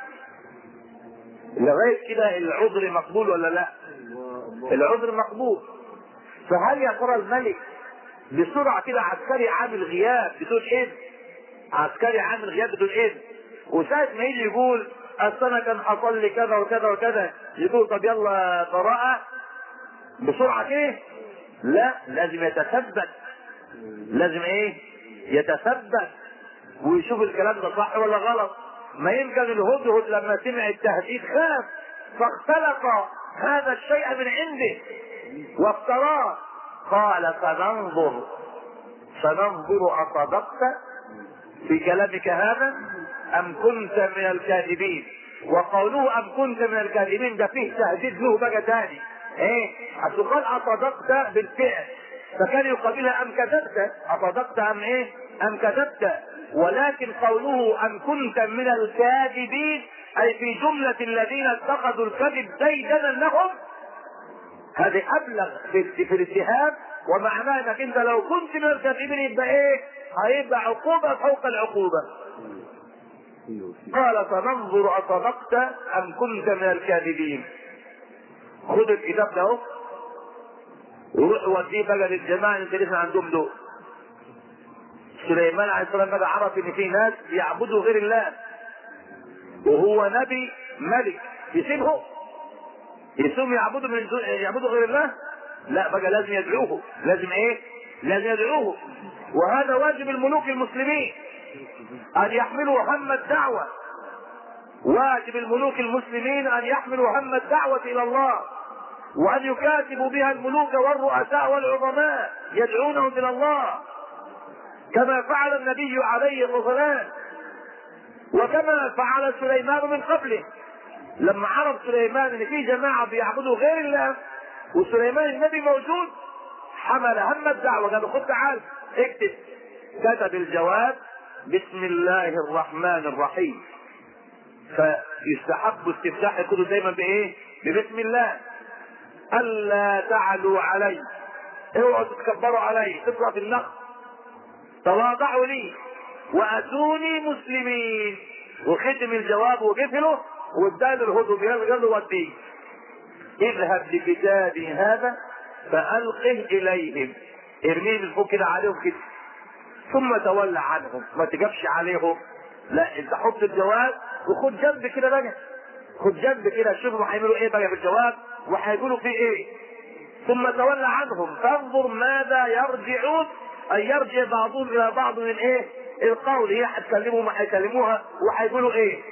لغايه كده العذر مقبول ولا لا؟ العذر مقبول. فهل يا ترى الملك بسرعه كده عسكري عامل غياب بدون اذن، عسكري عامل غياب بدون اذن، وساعه ما يجي يقول اصل انا كان حصل لي كذا وكذا وكذا يقول طب يلا براءه بسرعه كده؟ لا، لازم يتثبت، لازم ايه؟ يتثبت ويشوف الكلام ده صح ولا غلط. ما يمكن الهدهد لما سمع التهديد خاف فاختلق هذا الشيء من عنده وافتراه. قال فننظر فننظر اصدقت في كلامك هذا ام كنت من الكاذبين. وقوله ام كنت من الكاذبين ده فيه تهديد له بقى تاني. ايه؟ اصل قال اصدقت بالفعل فكان يقابلها ام كذبت، اصدقت ام ايه؟ ام كذبت. ولكن قوله ام كنت من الكاذبين اي في جملة الذين اتخذوا الكذب ديدنا لهم، هذه ابلغ في الاتهام، ومعناه انك انت لو كنت من الكاذبين يبقى ايه؟ هيبقى عقوبة فوق العقوبة. قال فننظر اصدقت ام كنت من الكاذبين. خذ الكتاب ده ويروح يوديه بقى للجماعه اللي عندهم دول. سليمان عليه السلام بقى عرف ان في ناس يعبدوا غير الله وهو نبي ملك، يسيبهم يسيبهم يعبدوا من يعبدوا غير الله؟ لا، بقى لازم يدعوه. لازم ايه؟ لازم يدعوه. وهذا واجب الملوك المسلمين ان يحملوا هم الدعوه. واجب الملوك المسلمين ان يحملوا هم الدعوه الى الله، وان يكاتبوا بها الملوك والرؤساء والعظماء يدعونهم الى الله كما فعل النبي عليه الصلاه والسلام، وكما فعل سليمان من قبله. لما عرف سليمان ان في جماعه بيعبدوا غير الله وسليمان النبي موجود، حمل هم الدعوه. قال خد تعال اكتب. كتب الجواب بسم الله الرحمن الرحيم. فيستحب استفتاح يكون دايما بايه؟ ببسم الله. الا تعلوا علي، اوعوا تتكبروا علي، تطلع في النقد. تواضعوا لي واتوني مسلمين. وختم الجواب وقفله واداله الهدوء، قال له وديه اذهب بكتابي هذا فالقه اليهم، ارميه من فوق كده عليهم كده، ثم تولى عنهم. ما تجابش عليهم، لا، انت حط الجواب وخد جنب كده بقى، خد جنب كده شوفوا هيعملوا ايه بقى في الجواب وهيقولوا فيه ايه. ثم تولى عنهم فانظر ماذا يرجعون، اي يرجع بعضهم الى بعض من ايه؟ القول. هي هتكلموا ما هيكلموها وهيقولوا ايه.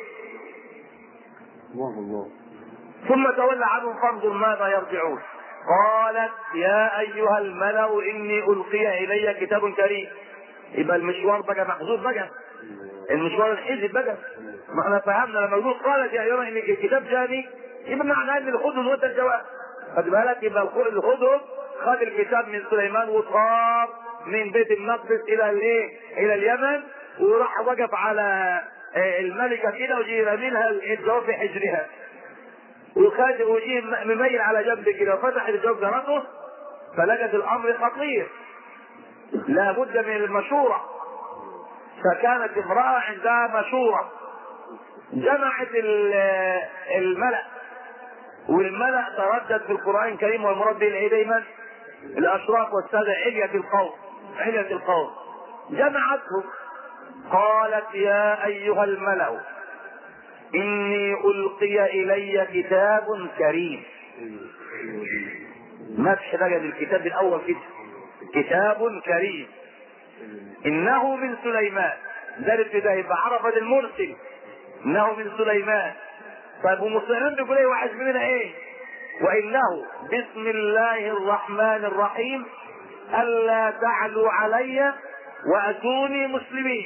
الله الله. ثم تولى عنهم فانظر ماذا يرجعون. قالت يا ايها الملأ اني القي الي كتاب كريم. يبقى المشوار بقى محذوف بقى، المشوار الحزب بقى. ما احنا فهمنا لما يقول قالت يا ايها ان الكتاب جاني، يبقى معناه ان الخدود وده الجواب. خد بالك، يبقى الخدود خد الكتاب من سليمان وطار من بيت المقدس الى الايه؟ الى اليمن، وراح وقف على الملكه كده وجي رامينها الجواب في حجرها، وخد وجي مميل على جنب كده وفتح الجواب جرته، فلقت الامر خطير لا بد من المشوره. فكانت امراه عندها مشوره، جمعت الملأ، والملأ تردد في القرآن الكريم والمراد به الايه دايما؟ الاشراف والساده، علية القوم، علية القوم. جمعتهم قالت يا ايها الملأ اني القي الي كتاب كريم. مدح بقى للكتاب الاول كده، كتاب كريم انه من سليمان. ده الابتداء، يبقى عرفت المرسل انه من سليمان. طيب ومسلمين بيقول ايه؟ واحد مننا ايه؟ وانه بسم الله الرحمن الرحيم الا تعلوا علي واتوني مسلمين.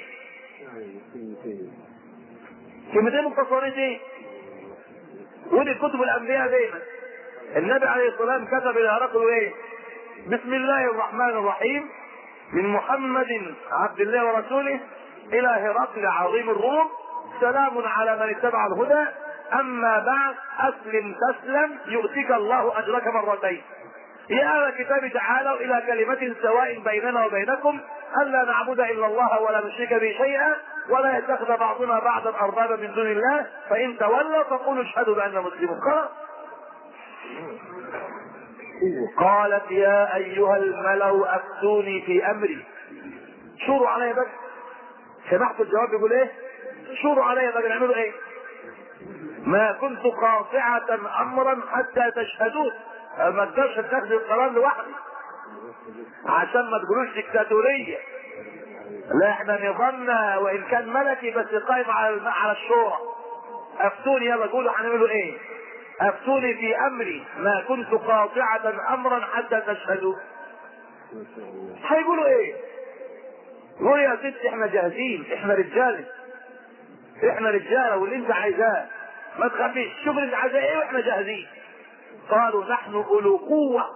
كلمتين مختصرين ايه؟ ودي كتب الانبياء دايما. النبي عليه الصلاه والسلام كتب الى هرقل ايه؟ بسم الله الرحمن الرحيم من محمد عبد الله ورسوله الى هرقل عظيم الروم، سلام على من اتبع الهدى، اما بعد اسلم تسلم يؤتيك الله اجرك مرتين. يا اهل الكتاب تعالوا الى كلمه سواء بيننا وبينكم الا نعبد الا الله ولا نشرك به شيئا ولا يتخذ بعضنا بعضا اربابا من دون الله فان تولوا فقولوا اشهدوا باننا مسلمون. خلاص. قالت يا ايها الملأ افتوني في امري. شوروا علي بس. سمعت الجواب بيقول ايه؟ شوروا علي بقى، نعملوا ايه؟ ما كنت قاطعة امرا حتى تشهدون. ما اقدرش اتخذ القرار لوحدي عشان ما تقولوش ديكتاتورية. لا، احنا نظامنا وان كان ملكي بس قائم على على الشورى. افتوني، يلا قولوا هنعملوا ايه؟ افتوني في امري ما كنت قاطعة امرا حتى تشهدوا. هيقولوا ايه؟ قولوا يا ست احنا جاهزين، احنا رجاله، احنا رجاله واللي انت عايزاه ما تخبيش، شوف اللي انت عايزاه ايه واحنا جاهزين. قالوا نحن اولو قوه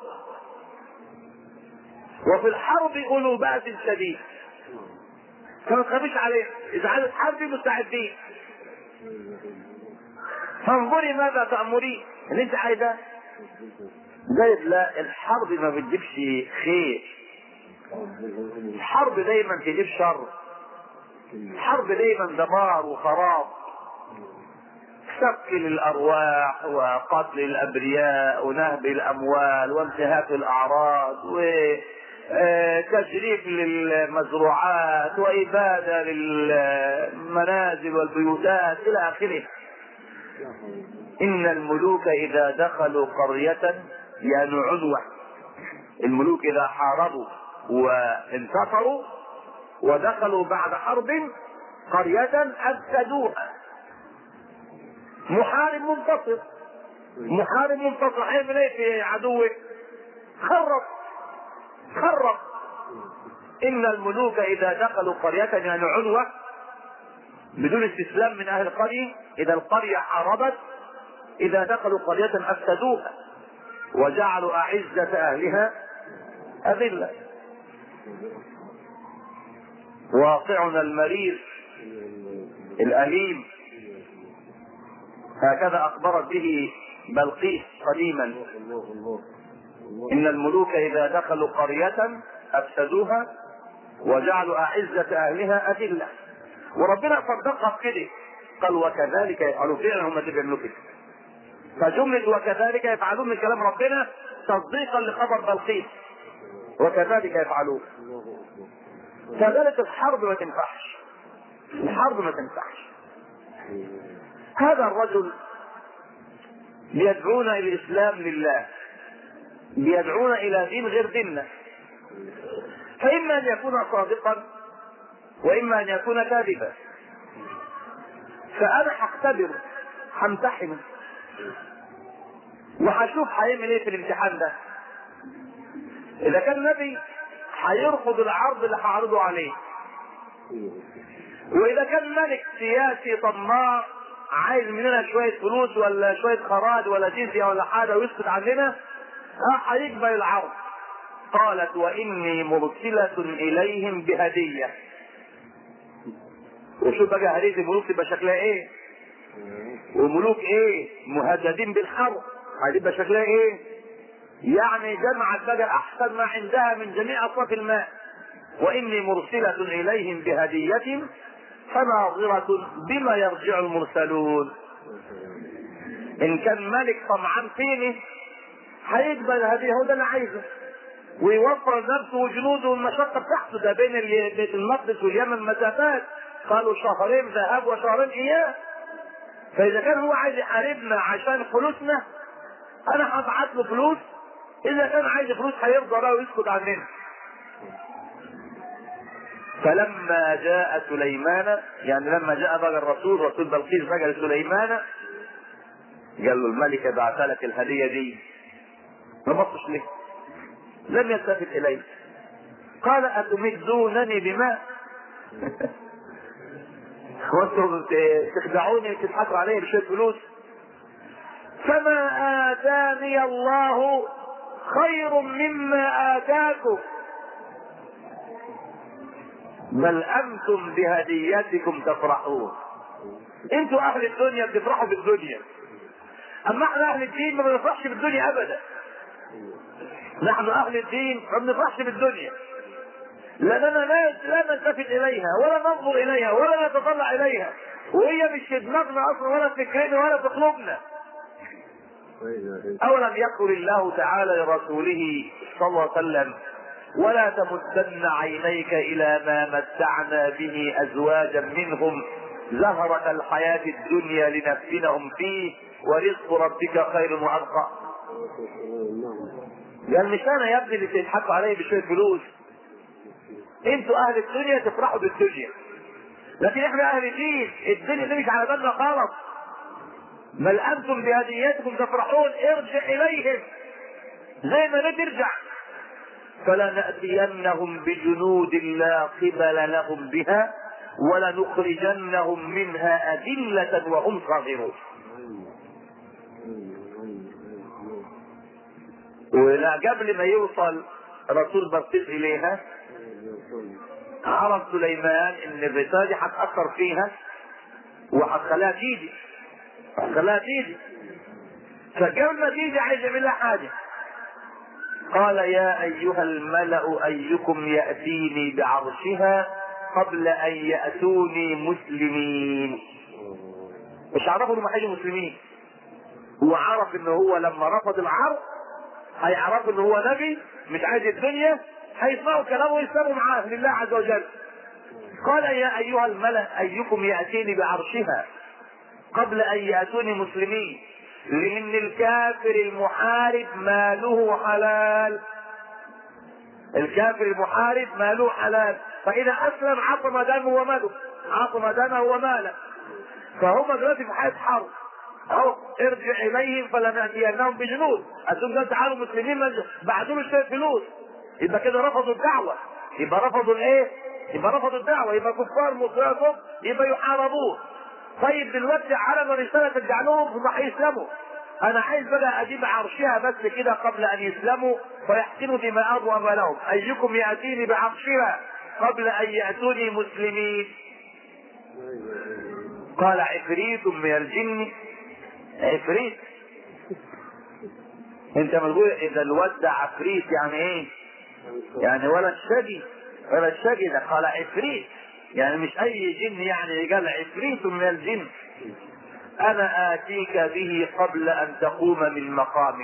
وفي الحرب اولو بأس شديد، فما تخبيش علينا، اذا عايز حرب مستعدين. فانظري ماذا تأمرين، اللي انت عايزاه. زي لا، الحرب ما بتجيبش خير، الحرب دايما تجيب شر، الحرب دايما دمار وخراب. سفك للارواح وقتل الابرياء ونهب الاموال وانتهاك الاعراض وتشريف للمزروعات واباده للمنازل والبيوتات الى اخره. ان الملوك اذا دخلوا قرية يعني عنوة، الملوك اذا حاربوا وانتصروا ودخلوا بعد حرب قرية افسدوها. محارب منتصر، محارب منتصر هيعمل ايه في عدوه؟ خرب خرب. ان الملوك اذا دخلوا قرية يعني عنوة بدون استسلام من اهل القرية، اذا القرية حاربت اذا دخلوا قرية افسدوها وجعلوا اعزة اهلها اذلة. واقعنا المرير الاليم هكذا اخبرت به بلقيس قديما. ان الملوك اذا دخلوا قرية افسدوها وجعلوا اعزة اهلها اذلة. وربنا صدقها بكده، قال وكذلك يفعلون. فعلا هم اللي بيعملوا كده. فجملة وكذلك يفعلون من كلام ربنا تصديقا لخبر بلقيس، وكذلك يفعلون. كذلك الحرب ما تنفعش، الحرب ما تنفعش. هذا الرجل بيدعونا الى الاسلام لله، بيدعونا الى دين غير ديننا، فاما ان يكون صادقا واما ان يكون كاذبا. فانا هختبر، همتحنه وهشوف هيعمل ايه في الامتحان ده. اذا كان نبي هيرفض العرض اللي هعرضه عليه، واذا كان ملك سياسي طماع عايز مننا شوية فلوس ولا شوية خراج ولا جزية ولا حاجة ويسكت عننا، اه هيقبل العرض. قالت واني مرسلة اليهم بهدية. وشوف بقى هدية الملوك تبقى شكلها ايه، وملوك ايه مهددين بالحرب هتبقى شكلها ايه. يعني جمعت بقى احسن ما عندها من جميع اطراف الماء. واني مرسلة اليهم بهدية فناظرة بما يرجع المرسلون. ان كان ملك طمعان فيني هيقبل هذه، هو ده اللي عايزه، ويوفر نفسه وجنوده والمشقة بتاعته. ده بين بيت المقدس واليمن مسافات، قالوا شهرين ذهاب وشهرين اياه. فاذا كان هو عايز يحاربنا عشان فلوسنا انا هبعت له فلوس، اذا كان عايز فلوس هيرضى بقى ويسكت عننا. فلما جاء سليمان، يعني لما جاء بقى الرسول رسول بلقيس بقى لسليمان، قال له الملك بعث لك الهدية دي، ما بصش ليه؟ لم يلتفت اليه. قال اتمدونني بماء؟ وانتم تخدعوني وتضحكوا علي بشوية فلوس؟ فما آتاني الله خير مما آتاكم بل أنتم بهديتكم تفرحون. انتوا أهل الدنيا بتفرحوا بالدنيا، أما احنا أهل الدين ما بنفرحش بالدنيا أبدا. نحن أهل الدين ما بنفرحش بالدنيا، لأننا لا نلتفت إليها ولا ننظر إليها ولا نتطلع إليها، وهي مش في دماغنا أصلا ولا في فكرنا ولا في قلوبنا. أولم يقل الله تعالى لرسوله صلى الله عليه وسلم ولا تمدن عينيك إلى ما متعنا به أزواجا منهم زهرة الحياة الدنيا لنفتنهم فيه ورزق ربك خير وأبقى. يعني مش أنا يا ابني اللي تضحكوا علي بشوية فلوس، انتوا أهل الدنيا تفرحوا بالدنيا، لكن احنا أهل الدين الدنيا دي مش على بالنا خالص. بل أنتم بهديتكم تفرحون، ارجع إليهم زي ما ترجع. فلنأتينهم بجنود لا قبل لهم بها ولنخرجنهم منها أذلة وهم صاغرون. ولا قبل ما يوصل رسول بلقيس إليها عرف سليمان ان الرسالة دي هتأثر فيها وهتخليها تيجي، هتخليها تيجي. فقبل ما تيجي عايز يعمل لها حاجة. قال يا أيها الملأ أيكم يأتيني بعرشها قبل أن يأتوني مسلمين. مش عرفوا انهم هيجوا مسلمين. هو عرف ان هو لما رفض العرض هيعرفوا ان هو نبي مش عايز الدنيا، هيسمعوا كلامه ويسلموا معاه لله عز وجل. قال يا ايها الملأ ايكم ياتيني بعرشها قبل ان ياتوني مسلمين، لان الكافر المحارب ماله حلال. الكافر المحارب ماله حلال، فاذا اسلم عصم دمه وماله، عصم دمه وماله. فهم دلوقتي في حاله حرب اهو، ارجع اليهم فلناتينهم بجنود. انتم ده تعالوا مسلمين بعتوا له شويه فلوس، يبقى كده رفضوا الدعوه، يبقى رفضوا الايه؟ يبقى رفضوا الدعوه، يبقى كفار مسلمون، يبقى يحاربوه. طيب دلوقتي علم رساله ترجع لهم هم هيسلموا. انا عايز بقى اجيب عرشها بس كده قبل ان يسلموا فيحقنوا دماءهم واموالهم. ايكم ياتيني بعرشها قبل ان ياتوني مسلمين. قال عفريت من الجن. عفريت انت ما تقول اذا الواد ده عفريت يعني ايه؟ يعني ولا الشقي ولا الشقي ده. قال عفريت يعني مش اي جن، يعني قال عفريت من الجن انا اتيك به قبل ان تقوم من مقامك.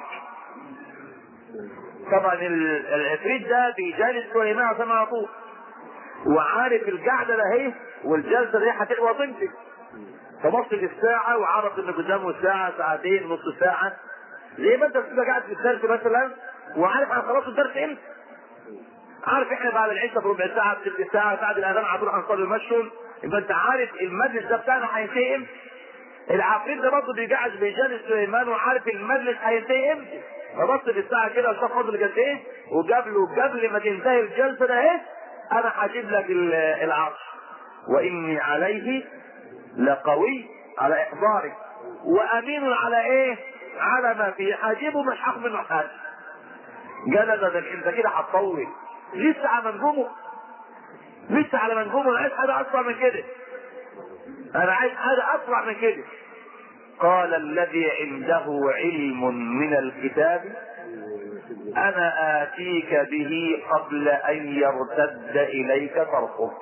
طبعا العفريت ده بيجالس سليمان عشان على طول، وعارف القعده ده اهي والجلسه دي هتقوى تمسك. فبص في الساعه وعرف ان قدامه ساعه ساعتين نص ساعه، زي ما انت بتبقى قاعد في الدرس مثلا وعارف هنخلص الدرس امتى. عارف احنا بعد العشاء بربع ساعه بثلث ساعه بعد الاذان على طول هنصلي المشهد، يبقى انت عارف المجلس ده بتاعنا هينتهي امتى. العفريت ده برضه بيقعد بيجالس سليمان وعارف المجلس هينتهي امتى. فبص في الساعه كده وشاف فاضل قد ايه، وقبل قبل ما تنتهي الجلسه ده اهي انا هجيب لك العرش، واني عليه لقوي على احضارك وامين على ايه؟ على ما فيه. هجيبه مش هاخد منه حاجه. قال ده انت كده هتطول لسه على منجومه، لسه على منجومه. انا عايز حاجه اسرع من كده، انا عايز حاجه اسرع من كده. قال الذي عنده علم من الكتاب انا اتيك به قبل ان يرتد اليك طرفك.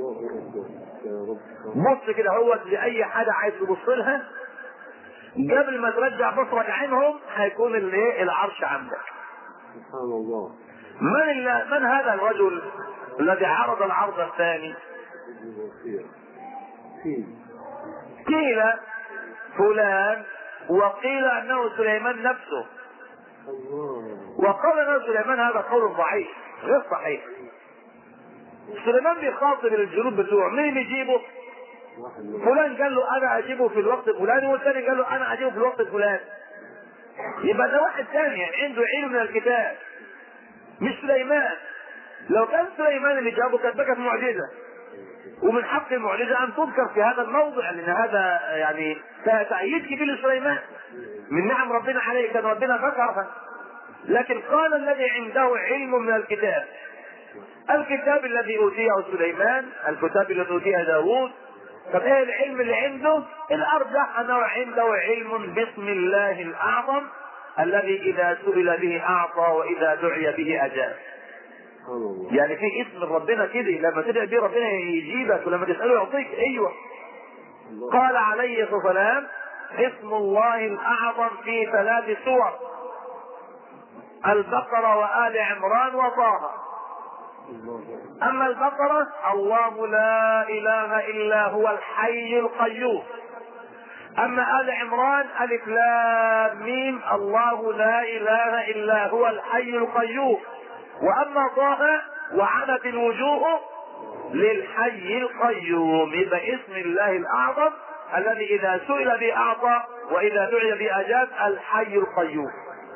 بص كده هو لاي حاجه عايز تبص لها قبل ما ترجع بصرك عنهم هيكون الايه؟ العرش عندك. سبحان الله. من من هذا الرجل الذي عرض العرض الثاني؟ قيل فلان، وقيل انه سليمان نفسه، وقال انه سليمان. هذا قول ضعيف غير صحيح. سليمان بيخاطب الجنود بتوعه، مين يجيبه؟ فلان قال له انا اجيبه في الوقت الفلاني، والثاني قال له انا اجيبه في الوقت الفلاني. يبقى ده واحد ثاني عنده علم من الكتاب مش سليمان. لو كان سليمان اللي جابه كانت بقت معجزه، ومن حق المعجزه ان تذكر في هذا الموضع، لان هذا يعني تأييد كبير لسليمان من نعم ربنا عليه، كان ربنا ذكرها. لكن قال الذي عنده علم من الكتاب، الكتاب الذي اوتيه سليمان، الكتاب الذي اوتيه داوود. طب ايه العلم اللي عنده؟ الارجح انه عنده علم باسم الله الاعظم الذي اذا سئل به اعطى واذا دعي به اجاب. يعني في اسم ربنا كده لما تدعي به ربنا يجيبك، ولما تساله يعطيك. ايوه. قال عليه الصلاه والسلام اسم الله الاعظم في ثلاث سور: البقره وآل عمران وطه. اما البقره الله لا اله الا هو الحي القيوم. اما آل عمران الف لام ميم الله لا اله الا هو الحي القيوم. واما طه وعنت الوجوه للحي القيوم. يبقى اسم الله الاعظم الذي اذا سئل به اعطى واذا دعي به اجاب، الحي القيوم.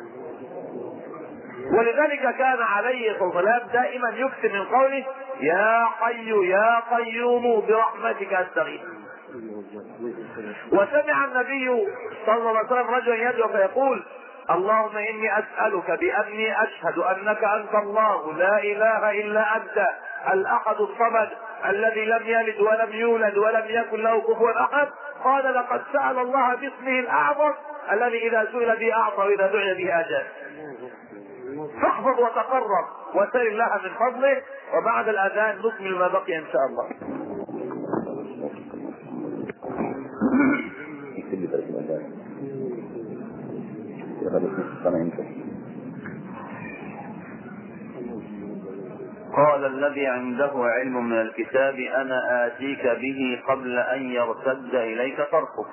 ولذلك كان عليه الصلاه والسلام دائما يكثر من قوله يا حي يا قيوم برحمتك استغيث. وسمع النبي صلى الله عليه وسلم رجلا يدعو فيقول اللهم اني اسالك باني اشهد انك انت الله لا اله الا انت الاحد الصمد الذي لم يلد ولم يولد ولم يكن له كفوا احد. قال لقد سال الله باسمه الاعظم الذي اذا سئل به اعطى واذا دعي به اجاب. فاحفظ وتقرب وسل الله من فضله. وبعد الاذان نكمل ما بقي ان شاء الله. قال الذي عنده علم من الكتاب أنا آتيك به قبل أن يرتد إليك طرفك.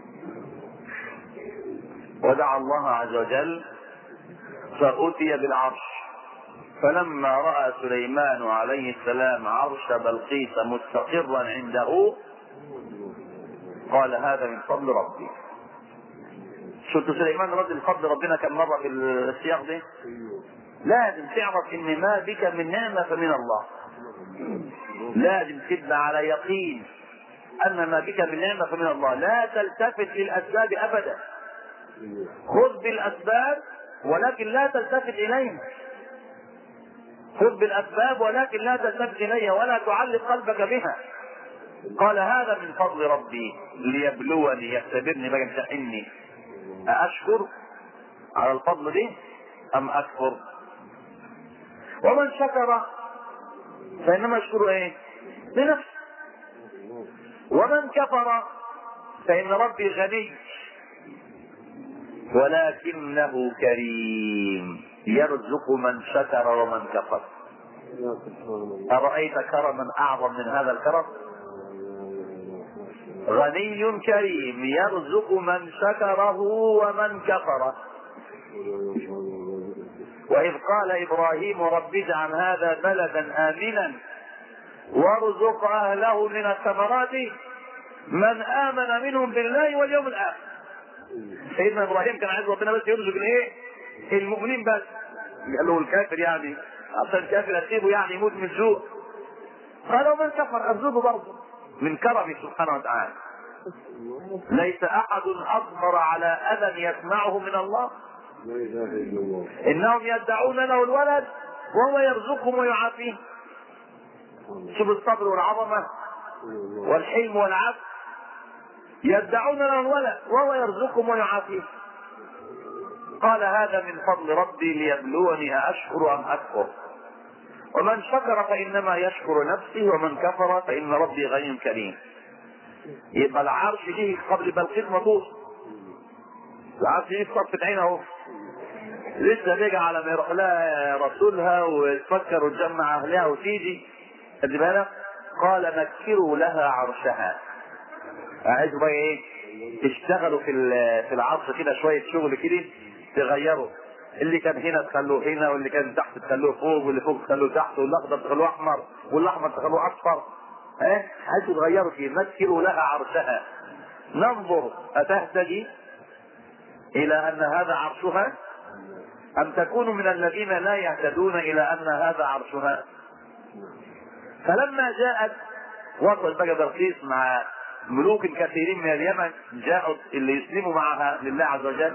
ودعا الله عز وجل فأتي بالعرش، فلما رأى سليمان عليه السلام عرش بلقيس مستقرا عنده قال هذا من فضل ربي. شفت سليمان رد الفضل ربنا كم مرة في السياق ده؟ لازم تعرف ان ما بك من نعمة فمن الله، لازم تبقى على يقين ان ما بك من نعمة فمن الله، لا تلتفت للاسباب ابدا، خذ بالاسباب ولكن لا تلتفت اليها، خذ بالاسباب ولكن لا تلتفت اليها ولا تعلق قلبك بها. قال هذا من فضل ربي ليبلوني، يختبرني بقى امتحني أأشكر على الفضل دي أم أكفر. ومن شكر فإنما يشكر إيه؟ لنفسه، ومن كفر فإن ربي غني ولكنه كريم يرزق من شكر ومن كفر. أرأيت كرما أعظم من هذا الكرم؟ غني كريم يرزق من شكره ومن كفر. وإذ قال إبراهيم رب اجعل هذا بلدا آمنا وارزق أهله من الثمرات من آمن منهم بالله واليوم الآخر. سيدنا إبراهيم كان عايز ربنا بس يرزق الايه؟ المؤمنين بس. قال له الكافر يعني عشان الكافر أسيبه يعني يموت من الجوع. قال ومن كفر أرزقه برضه من كرمه سبحانه وتعالى. ليس أحد أصبر على أذى يسمعه من الله. إنهم يدعون له الولد وهو يرزقهم ويعافيهم. شوف الصبر والعظمة والحلم والعفو. يدعون له الولد وهو يرزقهم ويعافيهم. قال هذا من فضل ربي ليبلوني أأشكر أم أكفر. ومن شكر فإنما يشكر نفسه ومن كفر فإن ربي غني كريم. يبقى العرش جه قبل بلقيس مطوس، العرش جه في صفة عين اهو، لسه بيجي على ما يروح لها رسولها وتفكر وتجمع اهلها وتيجي خد بالك. قال مكروا لها عرشها. عايزوا بقى ايه؟ تشتغلوا في في العرش كده شويه شغل كده، تغيروا اللي كان هنا تخلوه هنا، واللي كان تحت تخلوه فوق، واللي فوق تخلوه تحت، والاخضر تخلوه احمر، والاحمر تخلوه اصفر. ها عايزوا تغيروا فيه. مكروا لها عرشها ننظر أتهتدي إلى أن هذا عرشها أم تكون من الذين لا يهتدون إلى أن هذا عرشها. فلما جاءت وصل بقى بلقيس مع ملوك كثيرين من اليمن، جاءوا اللي يسلموا معها لله عز وجل.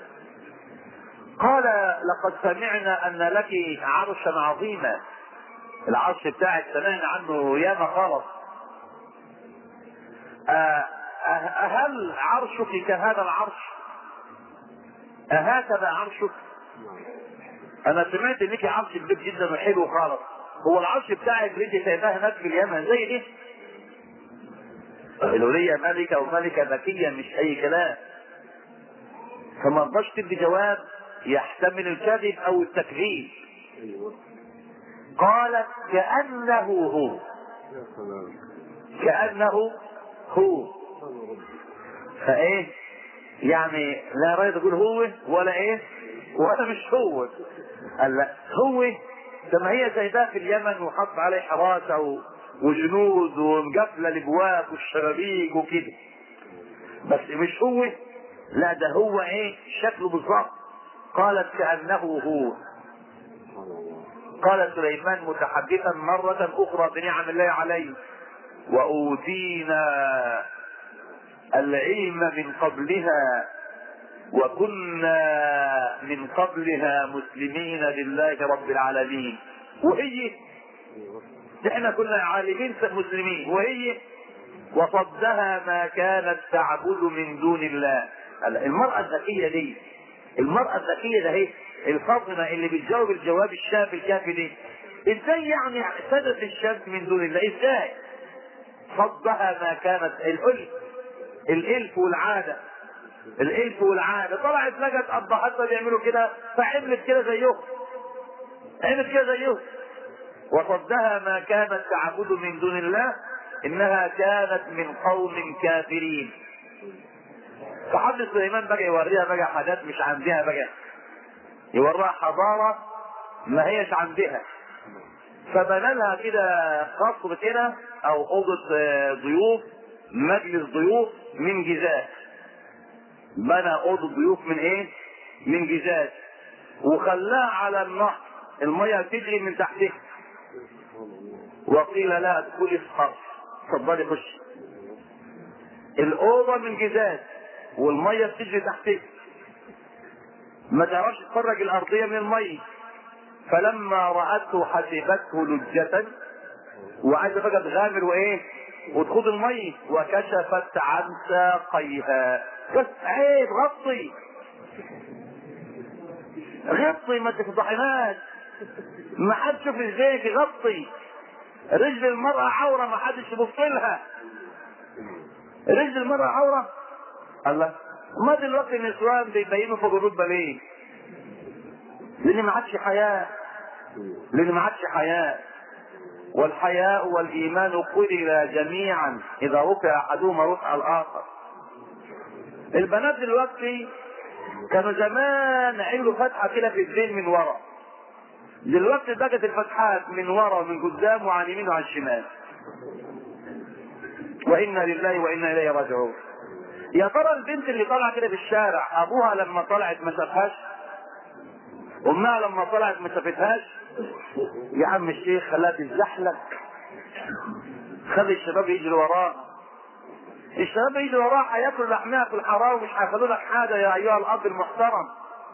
قال لقد سمعنا أن لك عرشا عظيما، العرش بتاعك سمعنا عنه ياما خالص. أهل عرشك كهذا العرش؟ أهكذا عرشك؟ أنا سمعت إنك عرش كبير جدا وحلو خالص. هو العرش بتاعك اللي انت سايباه هناك في اليمن زي ايه؟ الولية ملكة وملكة ذكية مش أي كلام. فما رضاش تدي جواب يحتمل الكذب أو التكذيب. قالت كأنه هو، كأنه هو. فايه يعني لا رايد تقول هو ولا ايه ولا مش هو. قال لا هو ده، ما هي سايباه في اليمن وحط عليه حراسه وجنود ومقفله الابواب والشبابيك وكده، بس مش هو. لا ده هو ايه شكله بالظبط. قالت كأنه هو. قال سليمان متحدثا مرة أخرى بنعم الله عليه وأوتينا العلم من قبلها وكنا من قبلها مسلمين لله رب العالمين. وهي احنا كنا عالمين مسلمين، وهي وصدها ما كانت تعبد من دون الله. المرأة الذكية دي، المرأة الذكية ده هي الفاطمة اللي بتجاوب الجواب الشافي الكافي دي، ازاي يعني اعتدت الشمس من دون الله؟ ازاي صدها ما كانت الالف الالف والعادة الالف والعاده، طلعت لقت ابهاتها بيعملوا كده فعملت كده زيهم، عملت كده زيهم، وصدها ما كانت تعبد من دون الله انها كانت من قوم كافرين. فحد سليمان بقى يوريها بقى حاجات مش عندها، بقى يوريها حضاره ما هيش عندها. فبنى لها كده قصر كده او اوضه ضيوف، مجلس ضيوف من جزاز. بنى اوضه ضيوف من ايه؟ من جزاز، وخلاها على النهر، الميه تجري من تحتها، وقيل لها ادخلي الصرف، اتفضلي خش. الاوضه من جزاز والميه بتجري تحتها، ما تعرفش تخرج الارضيه من الميه. فلما رأته حسبته لجة، وعايزه بقى تغامر وايه وتخوض الميه، وكشفت عن ساقيها. بس عيب، غطي غطي ما تفضحناش، ما حدش يشوف رجليك، غطي رجل المرأة عورة، ما حدش يبص لها، رجل المرأة عورة. الله، ما دلوقتي النسوان بيبينوا فوق الرتبة ليه؟ لان ما عادش حياء، لان ما عادش حياء. والحياء والايمان قرر جميعا، اذا رفع احدهما رفع الاخر. البنات دلوقتي كانوا زمان عملوا فتحه كده في الدين من ورا، دلوقتي بقت الفتحات من ورا ومن قدام وعن يمين وعن الشمال. وانا لله وانا اليه راجعون. يا ترى البنت اللي طالعه كده في الشارع، ابوها لما طلعت ما شافهاش؟ امها لما طلعت ما شافتهاش؟ يا عم الشيخ خلاها تتزحلق، خلي الشباب يجروا وراه. الشباب يجروا وراه هياكلوا لحمها في الحرام ومش هياخدوا لك حاجه. يا ايها الاب المحترم،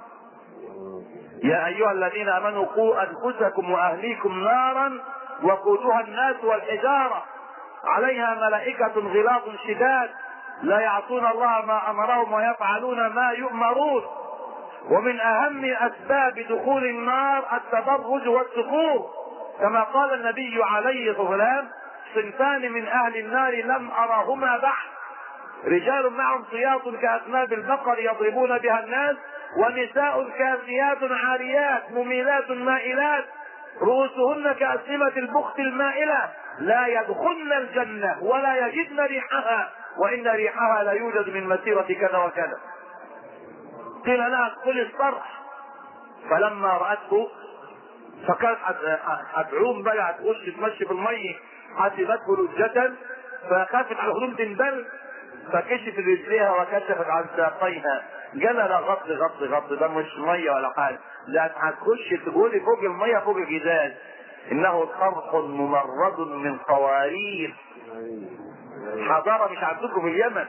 يا ايها الذين امنوا قوا انفسكم واهليكم نارا وقودها الناس والحجاره عليها ملائكه غلاظ شداد لا يعصون الله ما امرهم ويفعلون ما يؤمرون. ومن اهم اسباب دخول النار التبرج والسفور، كما قال النبي عليه الصلاه والسلام: صنفان من اهل النار لم ارهما بعد، رجال معهم سياط كاذناب البقر يضربون بها الناس، ونساء كاسيات عاريات مميلات مائلات رؤوسهن كأسنمة البخت المائلة لا يدخلن الجنة ولا يجدن ريحها وإن ريحها لا يوجد من مسيرة كذا وكذا. قيل لها ادخلي الصرح، فلما رأته فكانت هتعوم بقى، هتخش تمشي في المية، حسبته لجة فخافت على الهدوم تنبل، فكشفت رجليها وكشفت عن ساقيها. قال لا غطي غطي غطي، ده مش ميه ولا حاجه، ده هتخش تقولي فوق الميه فوق الجزاز. انه صرح ممرد من قوارير، حضاره مش عندكم في اليمن.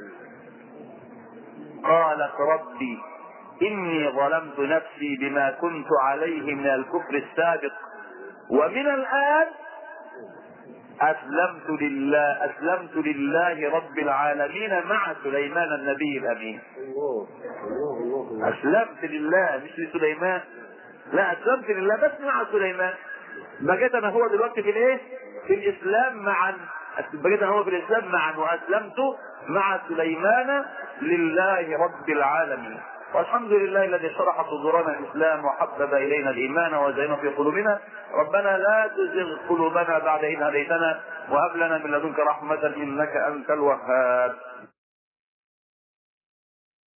قالت ربي اني ظلمت نفسي بما كنت عليه من الكفر السابق، ومن الان اسلمت لله اسلمت لله رب العالمين مع سليمان النبي الامين. اسلمت لله مش لسليمان، لا اسلمت لله بس مع سليمان. بقيت انا هو دلوقتي في الايه؟ في الاسلام معا، بقيت انا هو في الاسلام معا، واسلمت مع سليمان لله رب العالمين. والحمد لله الذي شرح صدورنا الاسلام وحبب الينا الايمان وزينه في قلوبنا. ربنا لا تزغ قلوبنا بعد إذ هديتنا وهب لنا من لدنك رحمة انك انت الوهاب.